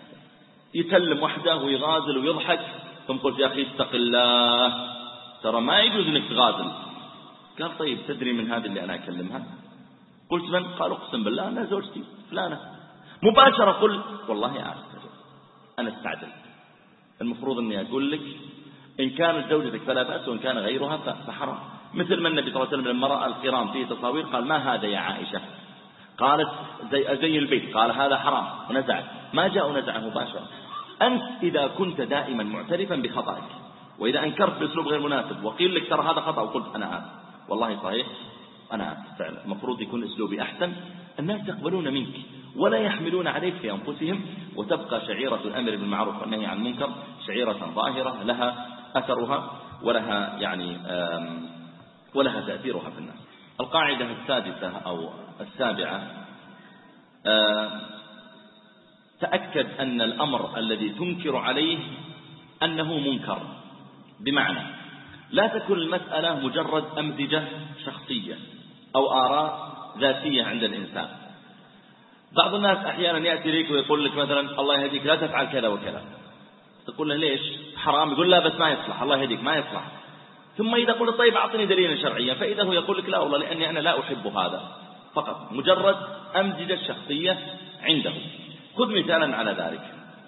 يكلم وحده ويغازل ويضحك، ثم قلت يا أخي اتق الله ترى ما يجوز أنك تغازل. قال طيب تدري من هذه اللي أنا أكلمها؟ قلت من؟ قال اقسم بالله أنا زوجتي فلانة. مباشرة قل والله يا أستاذ أنا استعجلت، المفروض أني أقول لك إن كانت زوجتك فلا بأس وإن كان غيرها فحرام. مثل ما النبي صلى الله عليه وسلم لما رأى القرام فيه تصاوير قال ما هذا يا عائشة؟ قالت زي, زي البيت، قال هذا حرام ونزعت. ما جاء ونزعه مباشرة. أنت إذا كنت دائما معترفا بخطأك، وإذا أنكرت بأسلوب غير مناسب وقيل لك ترى هذا خطأ وقلت أنا آسف والله صحيح أنا آسف فعلا، المفروض يكون أسلوبي أحسن، الناس يقبلون منك ولا يحملون عليك في أنفسهم، وتبقى شعيرة الأمر بالمعروف والنهي عن المنكر شعيرة ظاهرة لها أثرها ولها يعني ولها تأثيرها في الناس. القاعدة السادسة أو السابعة، تأكد أن الأمر الذي تنكر عليه أنه منكر، بمعنى لا تكون المسألة مجرد أمزجة شخصية أو آراء ذاتية عند الإنسان. بعض الناس أحيانا يأتي ليك ويقول لك مثلا الله يهديك لا تفعل كذا وكذا، تقول له ليش حرام؟ يقول لا بس ما يصلح، الله يهديك ما يصلح. ثم إذا قلت طيب أعطني دليلا شرعيا، فإذا هو يقول لك لا والله لأني أنا لا أحب هذا، فقط مجرد أمزجة شخصية عنده. خذ مثالا على ذلك.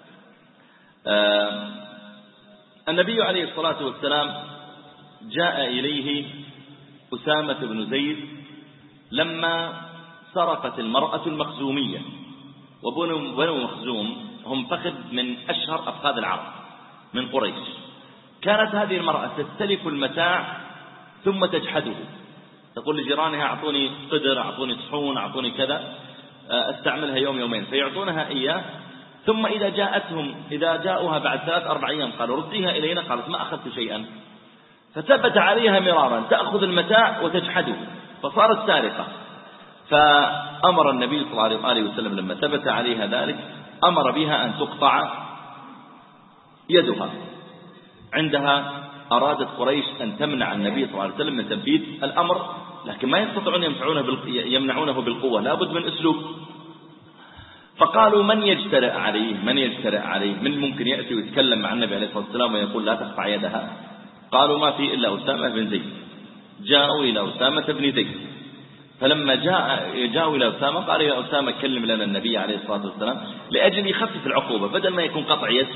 آه النبي عليه الصلاة والسلام جاء إليه أسامة بن زيد لما سرقت المرأة المخزومية، وبنو مخزوم هم فخذ من أشهر أفخاذ العرب من قريش. كانت هذه المرأة تستلف المتاع ثم تجحده، تقول لجيرانها أعطوني قدر، أعطوني صحون، أعطوني كذا استعملها يوم يومين، فيعطونها إياه. ثم إذا جاءتهم إذا جاءوها بعد ثلاث أربع أيام قالوا رديها إلينا، قالت ما أخذت شيئا. فثبت عليها مرارا تأخذ المتاع وتجحده فصارت سارقة. فأمر النبي صلى الله عليه وسلم لما ثبت عليها ذلك أمر بها أن تقطع يدها. عندها أرادت قريش أن تمنع النبي صلى الله عليه وسلم من تنفيذ الأمر، لكن ما يستطيعون يمنعونه بالقوة، لابد من أسلوب. فقالوا من يجترئ عليه من يجترئ عليه من ممكن يأتي ويتكلم مع النبي عليه الصلاة والسلام ويقول لا تقطع يدها؟ قالوا ما في إلا أسامة بن زيد. جاءوا إلى أسامة بن زيد، فلما جاء جاءوا إلى أسامة قال يا أسامة كلم لنا النبي عليه الصلاة والسلام لأجل يخفف العقوبة، بدل ما يكون قطع يد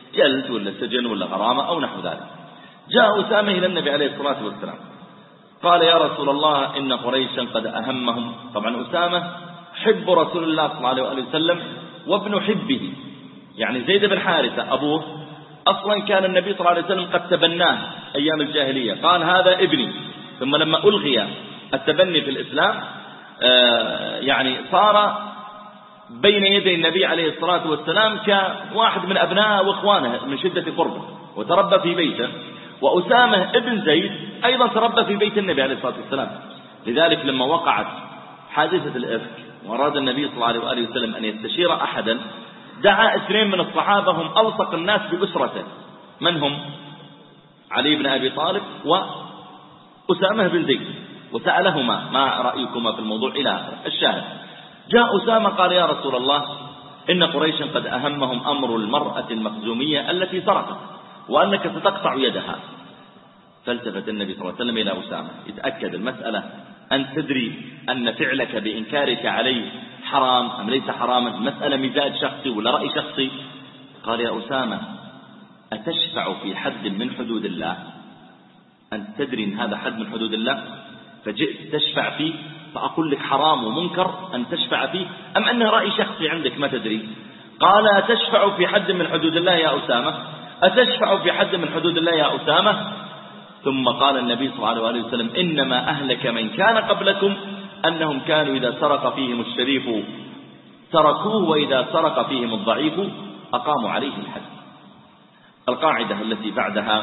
جلد ولا سجن ولا غرامة أو نحو ذلك. جاء أسامة إلى النبي عليه الصلاة والسلام قال يا رسول الله إن قريشا قد أهمهم. طبعا أسامة حب رسول الله صلى الله عليه وسلم وابن حبه، يعني زيد بن حارثة أبوه أصلا كان النبي صلى الله عليه وسلم قد تبناه أيام الجاهلية، قال هذا ابني. ثم لما ألغي التبني في الإسلام يعني صار بين يدي النبي عليه الصلاة والسلام كواحد من أبناء وإخوانه من شدة قربه، وتربى في بيته. وأسامة ابن زيد أيضا تربى في بيت النبي عليه الصلاة والسلام. لذلك لما وقعت حادثة الإفك وأراد النبي صلى الله عليه وسلم أن يستشير أحدا، دعا اثنين من الصحابة هم ألصق الناس بأسرته. من هم؟ علي بن أبي طالب وأسامة بن زيد، وسألهما ما رأيكما في الموضوع إلى آخره. الشاهد جاء أسامة قال يا رسول الله إن قريشا قد أهمهم أمر المرأة المخزومية التي سرقت وأنك ستقطع يدها. فالتفت النبي صلى الله عليه وسلم إلى أسامة يتأكد المسألة، أن تدري أن فعلك بإنكارك عليه حرام أم ليس حراما، مسألة مزاج شخصي ولا رأي شخصي. قال يا أسامة أتشفع في حد من حدود الله؟ أن تدري أن هذا حد من حدود الله فجئت تشفع فيه، فأقول لك حرام ومنكر أن تشفع فيه، أم أنه رأي شخصي عندك ما تدري؟ قال أتشفع في حد من حدود الله يا أسامة؟ أتشفع في حد من حدود الله يا أسامة؟ ثم قال النبي صلى الله عليه وسلم إنما أهلك من كان قبلكم أنهم كانوا إذا سرق فيهم الشريف تركوه وإذا سرق فيهم الضعيف أقاموا عليه الحد. القاعدة التي بعدها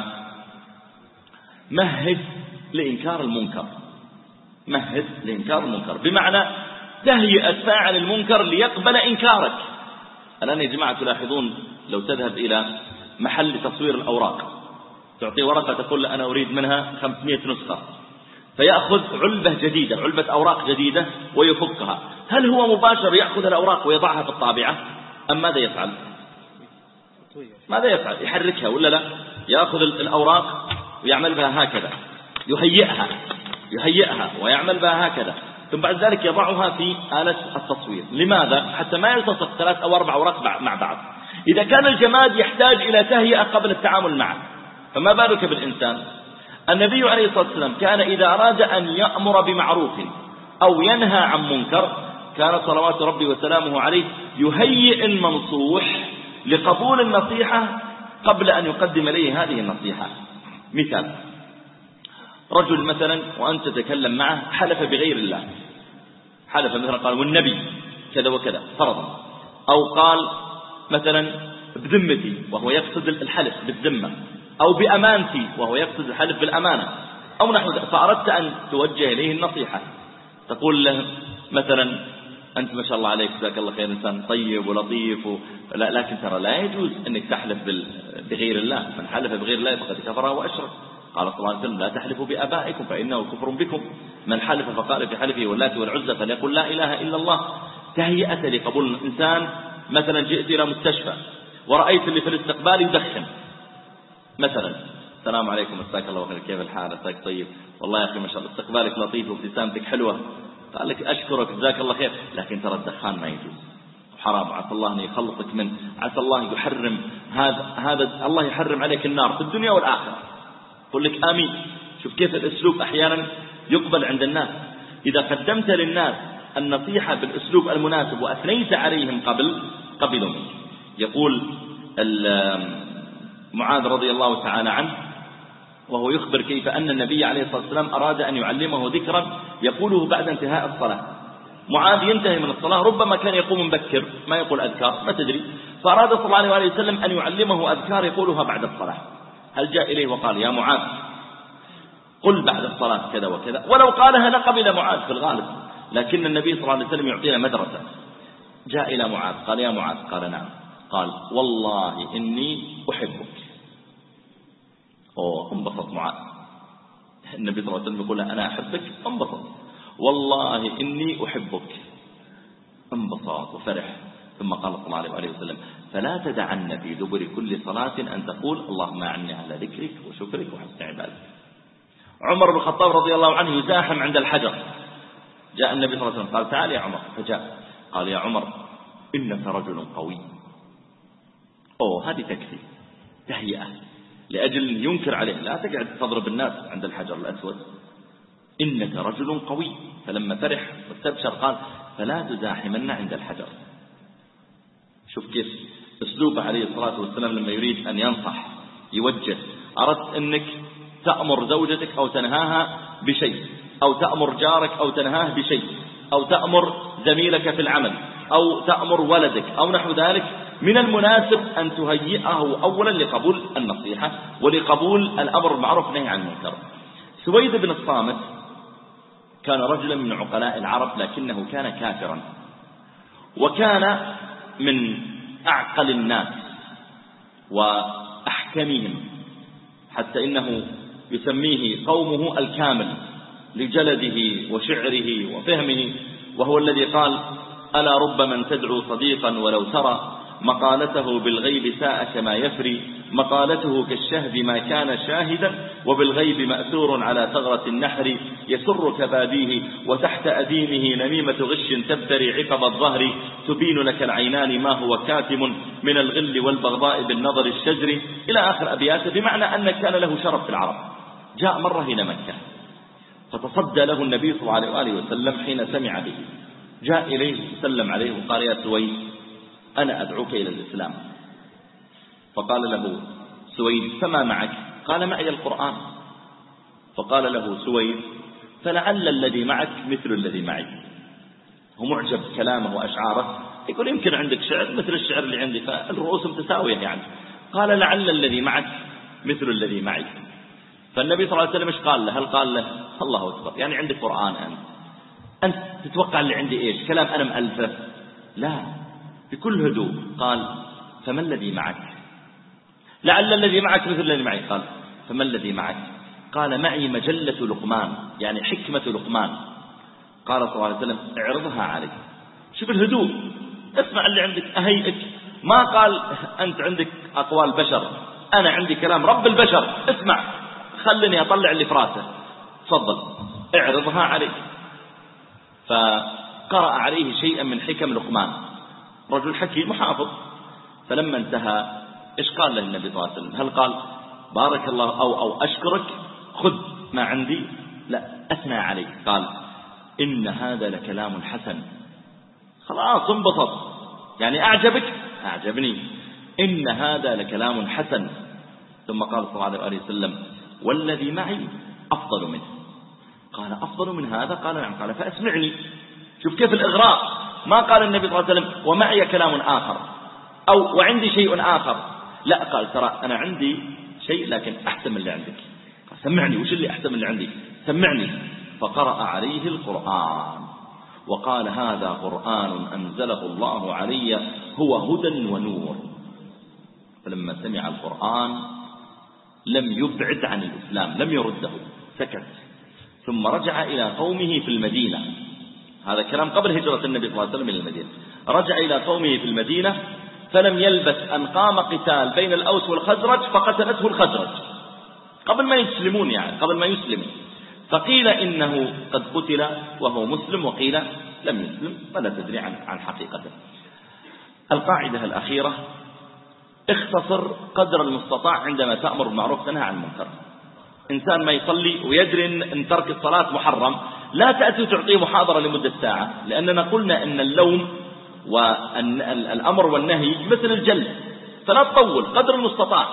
مهد لإنكار المنكر، مهد لإنكار المنكر بمعنى تهيئة فاعل المنكر ليقبل إنكارك. الآن يا جماعة تلاحظون لو تذهب إلى محل تصوير الأوراق تعطيه ورقة تقول له أنا أريد منها خمسمائة نسخة، فيأخذ علبة جديدة، علبة أوراق جديدة ويفكها. هل هو مباشر يأخذ الأوراق ويضعها في الطابعة أم ماذا يفعل؟ ماذا يفعل؟ يحركها ولا لا؟ يأخذ الأوراق ويعمل بها هكذا، يهيئها يهيئها ويعمل بها هكذا، ثم بعد ذلك يضعها في آلة التصوير. لماذا؟ حتى ما يلتصق ثلاث أو أربع أوراق مع بعض. إذا كان الجماد يحتاج إلى تهيئة قبل التعامل معه، فما بالك بالإنسان؟ النبي عليه الصلاة والسلام كان إذا أراد أن يأمر بمعروف أو ينهى عن منكر كان صلوات ربي وسلامه عليه يهيئ المنصوح لقبول النصيحة قبل أن يقدم إليه هذه النصيحة. مثال: رجل مثلا وأنت تتكلم معه حلف بغير الله، حلف مثلا قال والنبي كذا وكذا فرضا، أو قال مثلا بذمتي وهو يقصد الحلف بالذمة، أو بأمانتي وهو يقصد الحلف بالأمانة أو نحو ذلك، فأردت أن توجه إليه النصيحة تقول له مثلا أنت ما شاء الله عليك جزاك الله خير إنسان طيب ولطيف و... لا لكن ترى لا يجوز أنك تحلف بغير الله، من حلف بغير الله فقد كفر وأشرك. قال صلى الله عليه وسلم لا تحلفوا بآبائكم فإنه كفر بكم، من حلف فقال في حلفه واللات والعزى فليقل لا إله إلا الله. تهيئة لقبول الإنسان. مثلا جئت إلى مستشفى ورأيت اللي في الاستقبال يدخن مثلا، السلام عليكم مساك الله خير كيف الحال مساك طيب والله يا أخي ما شاء الله استقبالك لطيف وابتسامتك حلوة، قال لك أشكرك جزاك الله خير لكن ترى الدخان ما يجوز حرام، عسى الله أن يخلصك منه، عسى الله يحرم هذا هذا الله يحرم عليك النار في الدنيا والآخرة. قل لك آمين. شوف كيف الأسلوب أحيانا يقبل عند الناس. إذا قدمت للناس النصيحة بالأسلوب المناسب وأثنيت عليهم قبل قبلوا منك. يقول معاذ رضي الله تعالى عنه وهو يخبر كيف أن النبي عليه الصلاة والسلام أراد أن يعلمه ذكرا يقوله بعد انتهاء الصلاة. معاذ ينتهي من الصلاة ربما كان يقوم مبكر ما يقول أذكار ما تدري، فأراد صلى الله عليه وسلم أن يعلمه أذكار يقولها بعد الصلاة. هل جاء إليه وقال يا معاذ قل بعد الصلاة كذا وكذا؟ ولو قالها لقبل معاذ في الغالب، لكن النبي صلى الله عليه وسلم يعطينا مدرسة. جاء إلى معاذ قال يا معاذ قال نعم، قال والله إني أحبك. أوه انبسط معاذ. النبي صلى الله عليه وسلم يقول أنا أحبك انبسط، والله إني أحبك انبسط وفرح. ثم قال صلى الله عليه وسلم فلا تدعن في دبر كل صلاة أن تقول اللهم أعني على ذكرك وشكرك وحسن عبادتك. عمر بن الخطاب رضي الله عنه يزاحم عند الحجر، جاء النبي صلى الله عليه وسلم قال تعال يا عمر، فجاء قال يا عمر إنك رجل قوي. أوه هذه تكفي، تهيئة لأجل ينكر عليه. لا تقعد تضرب الناس عند الحجر الأسود، إنك رجل قوي. فلما فرح واستبشر قال فلا تزاحمن عند الحجر. شوف كيف أسلوبه عليه الصلاة والسلام لما يريد أن ينصح يوجه. أردت أنك تأمر زوجتك أو تنهاها بشيء، أو تأمر جارك أو تنهاه بشيء، أو تأمر زميلك في العمل، أو تأمر ولدك أو نحو ذلك، من المناسب أن تهيئه أولا لقبول النصيحة ولقبول الأمر بالمعروف والنهي عن المنكر. سويد بن الصامت كان رجلا من عقلاء العرب، لكنه كان كافرا، وكان من أعقل الناس وأحكمهم، حتى إنه يسميه قومه الكامل لجلده وشعره وفهمه، وهو الذي قال ألا رب من تدعو صديقا ولو ترى مقالته بالغيب ساء كما يفري، مقالته كالشهد ما كان شاهدا، وبالغيب مأثور على ثغرة النحر، يسرك باديه وتحت أديمه نميمة غش تبتري عقب الظهر، تبين لك العينان ما هو كاتم من الغل والبغضاء بالنظر الشجري، إلى آخر أبياته، بمعنى أن كان له شرف في العرب. جاء مرة إلى مكة فتصدى له النبي صلى الله عليه وسلم حين سمع به، جاء إليه وسلم عليه وقال يا سويد أنا أدعوك إلى الإسلام. فقال له سويد فما معك؟ قال معي القرآن. فقال له سويد فلعل الذي معك مثل الذي معي. هو معجب كلامه وأشعاره، يقول يمكن عندك شعر مثل الشعر اللي عندي، فالرؤوس متساوية يعني. قال لعل الذي معك مثل الذي معي. فالنبي صلى الله عليه وسلم ايش قال له؟ هل قال له الله أكبر يعني عندك قرآن أنت أنت تتوقع اللي عندي إيش كلام أنا مألفه؟ لا، بكل هدوء قال فما الذي معك؟ لعل الذي معك مثل الذي معي. قال فما الذي معك؟ قال معي مجلة لقمان، يعني حكمة لقمان. قال صلى الله عليه وسلم اعرضها عليك. شوف الهدوء، اسمع اللي عندك أهيئك. ما قال أنت عندك أقوال بشر، أنا عندي كلام رب البشر، اسمع خلني أطلع اللي في راسه، تفضل اعرضها عليك. فقرأ عليه شيئا من حكم لقمان، رجل حكيم محافظ. فلما انتهى إيش قال له النبي صلى الله عليه وسلم؟ هل قال بارك الله أو, أو أشكرك خذ ما عندي؟ لا، أثنى عليك. قال إن هذا لكلام حسن. خلاص انبسط، يعني أعجبك؟ أعجبني. إن هذا لكلام حسن. ثم قال صلى الله عليه وسلم والذي معي أفضل منه. قال أفضل من هذا؟ قال نعم. قال فأسمعني. شوف كيف الإغراء. ما قال النبي صلى الله عليه وسلم ومعي كلام آخر أو وعندي شيء آخر، لا، قال ترى أنا عندي شيء لكن أحسن من اللي عندك. قال سمعني، وش اللي أحسن من اللي عندي؟ سمعني. فقرأ عليه القرآن وقال هذا قرآن أنزله الله علي هو هدى ونور. فلما سمع القرآن لم يبعد عن الإسلام، لم يرده، سكت. ثم رجع إلى قومه في المدينة. هذا كلام قبل هجرة النبي صلى الله عليه وسلم إلى المدينة. رجع إلى قومه في المدينة فلم يلبث أن قام قتال بين الأوس والخزرج فقتلته الخزرج قبل ما يسلمون، يعني قبل ما يسلموا. فقيل إنه قد قتل وهو مسلم، وقيل لم يسلم، فلا تدري عن عن حقيقته. القاعدة الأخيرة: اختصر قدر المستطاع عندما تأمر بالمعروف تنهى عن المنكر. إنسان ما يصلي ويدري أن ترك الصلاة محرم، لا تأتي وتعطيه محاضرة لمدة ساعة، لأننا قلنا أن اللوم والأمر والنهي مثل الجلد، فلا تطول قدر المستطاع.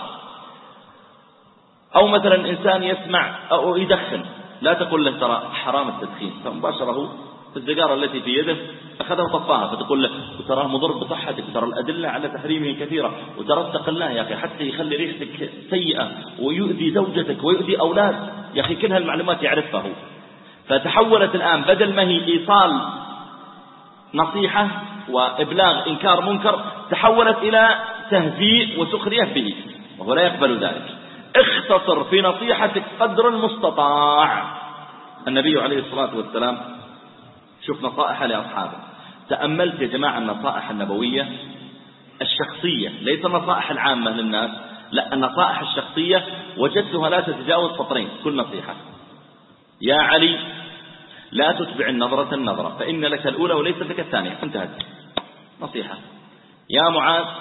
أو مثلا إنسان يسمع أو يدخن، لا تقول له ترى حرام التدخين، فمباشره في السيجارة التي في يده أخذها وطفاها، فتقول له وتراه مضر بصحتك، وترى الأدلة على تحريمه كثيرة، وترى اتق الله يا أخي حتى يخلي ريحتك سيئة ويؤذي زوجتك ويؤذي أولاد، يا أخي كل هالمعلومات يعرفها هو. فتحولت الآن بدل ما هي إيصال نصيحة وإبلاغ إنكار منكر، تحولت إلى تهزيء وسخرية به، وهو لا يقبل ذلك. اختصر في نصيحتك قدر المستطاع. النبي عليه الصلاة والسلام شوف نصائح لأصحابه. تأملت يا جماعة النصائح النبوية الشخصية، ليس النصائح العامة للناس، لا، النصائح الشخصية وجدتها لا تتجاوز سطرين كل نصيحة. يا علي لا تتبع النظرة النظرة فإن لك الأولى وليس لك الثانية، انتهت نصيحة. يا معاذ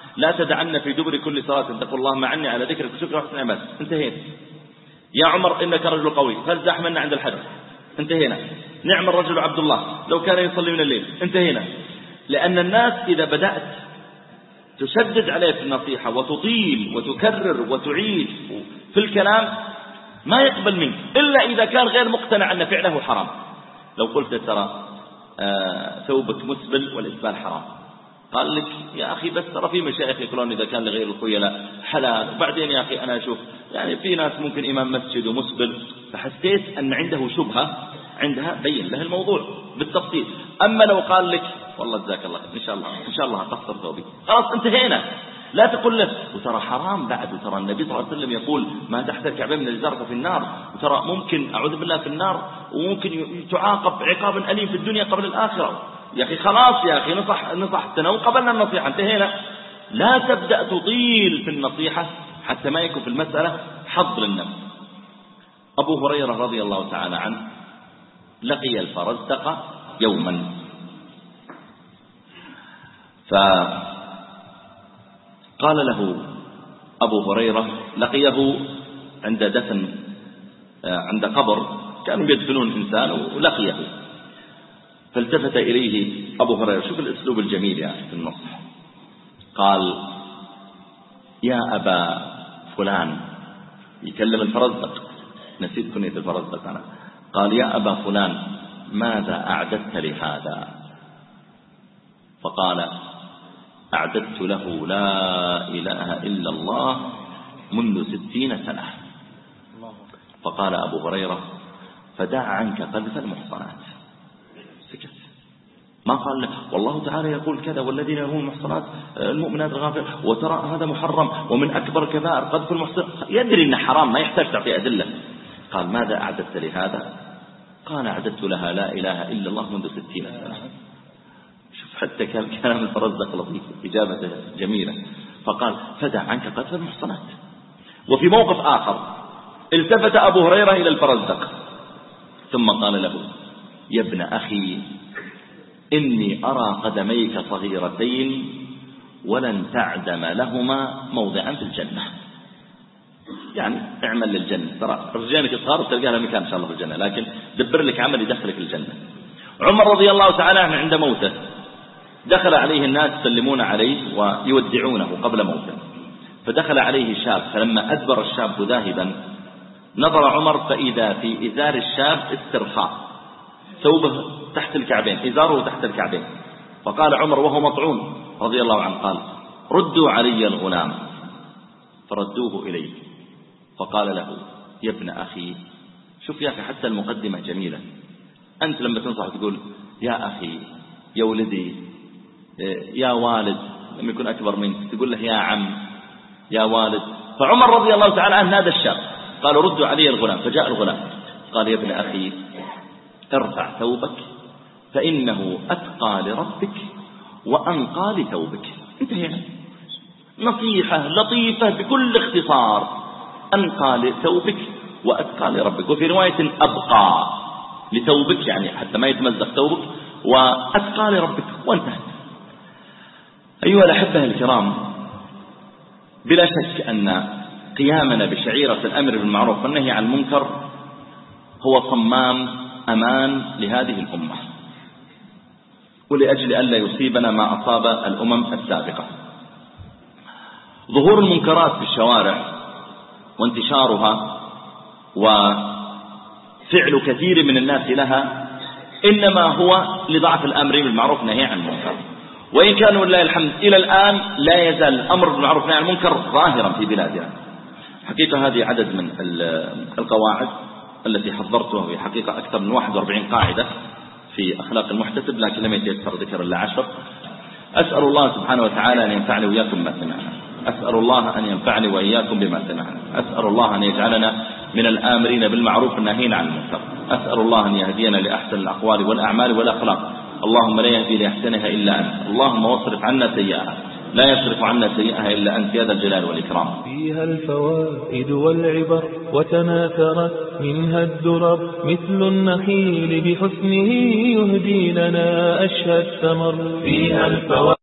لا تدعن في دبر كل صلاة تقول اللهم عني على ذكرك وشكرك وحسن عبادتك. انتهينا. يا عمر إنك رجل قوي فازدح منا عند الحجر. انتهينا. نعم الرجل عبد الله لو كان يصلي من الليل. انتهينا. لأن الناس إذا بدأت تشدد عليه في النصيحة وتطيل وتكرر وتعيد في الكلام ما يقبل منك إلا إذا كان غير مقتنع أن فعله حرام. لو قلت ترى آه ثوبك مسبل والإسبال حرام، قال لك يا أخي بس ترى في مشايخ يقولون إذا كان لغير الخيلاء حلال، وبعدين يا أخي أنا أشوف يعني في ناس ممكن إمام مسجد ومسبل، فحسيت أن عنده شبهة عندها بين له الموضوع بالتفصيل. أما لو قال لك والله جزاك الله إن شاء الله إن شاء الله هقصر ثوبي، خلاص انتهينا. لا تقول له وترى حرام بعد، وترى النبي صلى الله عليه وسلم يقول ما تحت الكعبين من الجزار في النار، وترى ممكن أعوذ بالله في النار وممكن تعاقب عقاب أليم في الدنيا قبل الآخرة. يا أخي خلاص يا أخي نصح نصحتنا وقبلنا النصيحة انتهينا. لا تبدأ تطيل في النصيحة حتى ما يكون في المسألة حظ للنفس. أبو هريرة رضي الله تعالى عنه لقي الفرزدق يوما، فقال له أبو هريرة لقيه عند دفن عند قبر كانوا يدفنون إنسان ولقيه، فالتفت إليه أبو هريرة، شوف الأسلوب الجميل يعني في النصح، قال يا أبا فلان، يكلم الفرزدق، نسيت كنية الفرزدق أنا، قال يا أبا فلان ماذا أعددت لهذا؟ فقال أعددت له لا إله إلا الله منذ ستين سنة. فقال أبو هريرة فدع عنك قذف المحصنات. سكت، ما قال له والله تعالى يقول كذا والذين يرمون المحصنات المؤمنات الغافلات وترى هذا محرم ومن أكبر الكبائر قذف المحصنات، يدري أنه حرام ما يحتاج تعطي أدلة. قال ماذا أعددت لهذا؟ قال أعددت لها لا إله إلا الله منذ ستين سنة. شوف حتى كان كلام الفرزدق لطيف، إجابته جميلة. فقال فدع عنك قذف المحصنات. وفي موقف آخر التفت أبو هريرة إلى الفرزدق ثم قال له يا ابن أخي إني أرى قدميك صغيرتين ولن تعدم لهما موضعا في الجنة، يعني اعمل للجنة، ترى رجلينك صغار وتلقى لها مكان إن شاء الله في الجنة، لكن دبر لك عمل يدخلك الجنة. عمر رضي الله تعالى عنه عند موته دخل عليه الناس يسلمون عليه ويودعونه قبل موته، فدخل عليه شاب، فلما أدبر الشاب ذاهبا نظر عمر فإذا في إزار الشاب استرخاء، ثوبه تحت الكعبين، إزاره تحت الكعبين. فقال عمر وهو مطعون رضي الله عنه قال ردوا علي الغلام، فردوه إليه. فقال له يا ابن أخي، شوف يا أخي حتى المقدمة جميلة، أنت لما تنصح تقول يا أخي يا ولدي يا والد، لما يكون أكبر منك تقول له يا عم يا والد. فعمر رضي الله تعالى عنه نادى الشاب قال ردوا علي الغلام، فجاء الغلام قال يا ابن أخي ارفع ثوبك فإنه أتقى لربك وأنقى لثوبك. انتهينا. نصيحة لطيفة بكل اختصار، أنقى لثوبك وأتقى لربك، وفي رواية أبقى لثوبك يعني حتى ما يتمزق ثوبك، وأتقى لربك، وانتهت. أيها الأحبة الكرام، بلا شك أن قيامنا بشعيرة الأمر بالمعروف والنهي عن المنكر هو صمام أمان لهذه الأمة، ولأجل ألا يصيبنا ما أصاب الأمم السابقة. ظهور المنكرات في الشوارع وانتشارها وفعل كثير من الناس لها إنما هو لضعف الأمر بالمعروف والنهي عن المنكر، وإن كان ولله الحمد إلى الآن لا يزال الأمر بالمعروف والنهي عن المنكر ظاهرا في بلادنا. حقيقة هذه عدد من القواعد التي حضرتها، في حقيقة أكثر من واحد وأربعين قاعدة في أخلاق المحتسب، لكن لم يتيسر ذكر إلا عشر. أسأل الله سبحانه وتعالى أن ينفعني وإياكم بما سمعنا، أسأل الله أن ينفعني وإياكم بما سمعنا، أسأل الله أن يجعلنا من الآمرين بالمعروف والناهين عن المنكر، أسأل الله أن يهدينا لأحسن الأقوال والأعمال والأخلاق. اللهم لا يهدي لأحسنها إلا أنت، اللهم واصرف عنا سيئها لا يصرف عنا سيئها إلا أنت يا ذا الجلال والإكرام. فيها الفوائد والعبر وتناثرت منها الدرر، مثل النخيل بحسنه يهدي لنا أشهى الثمر. فيها الفوائد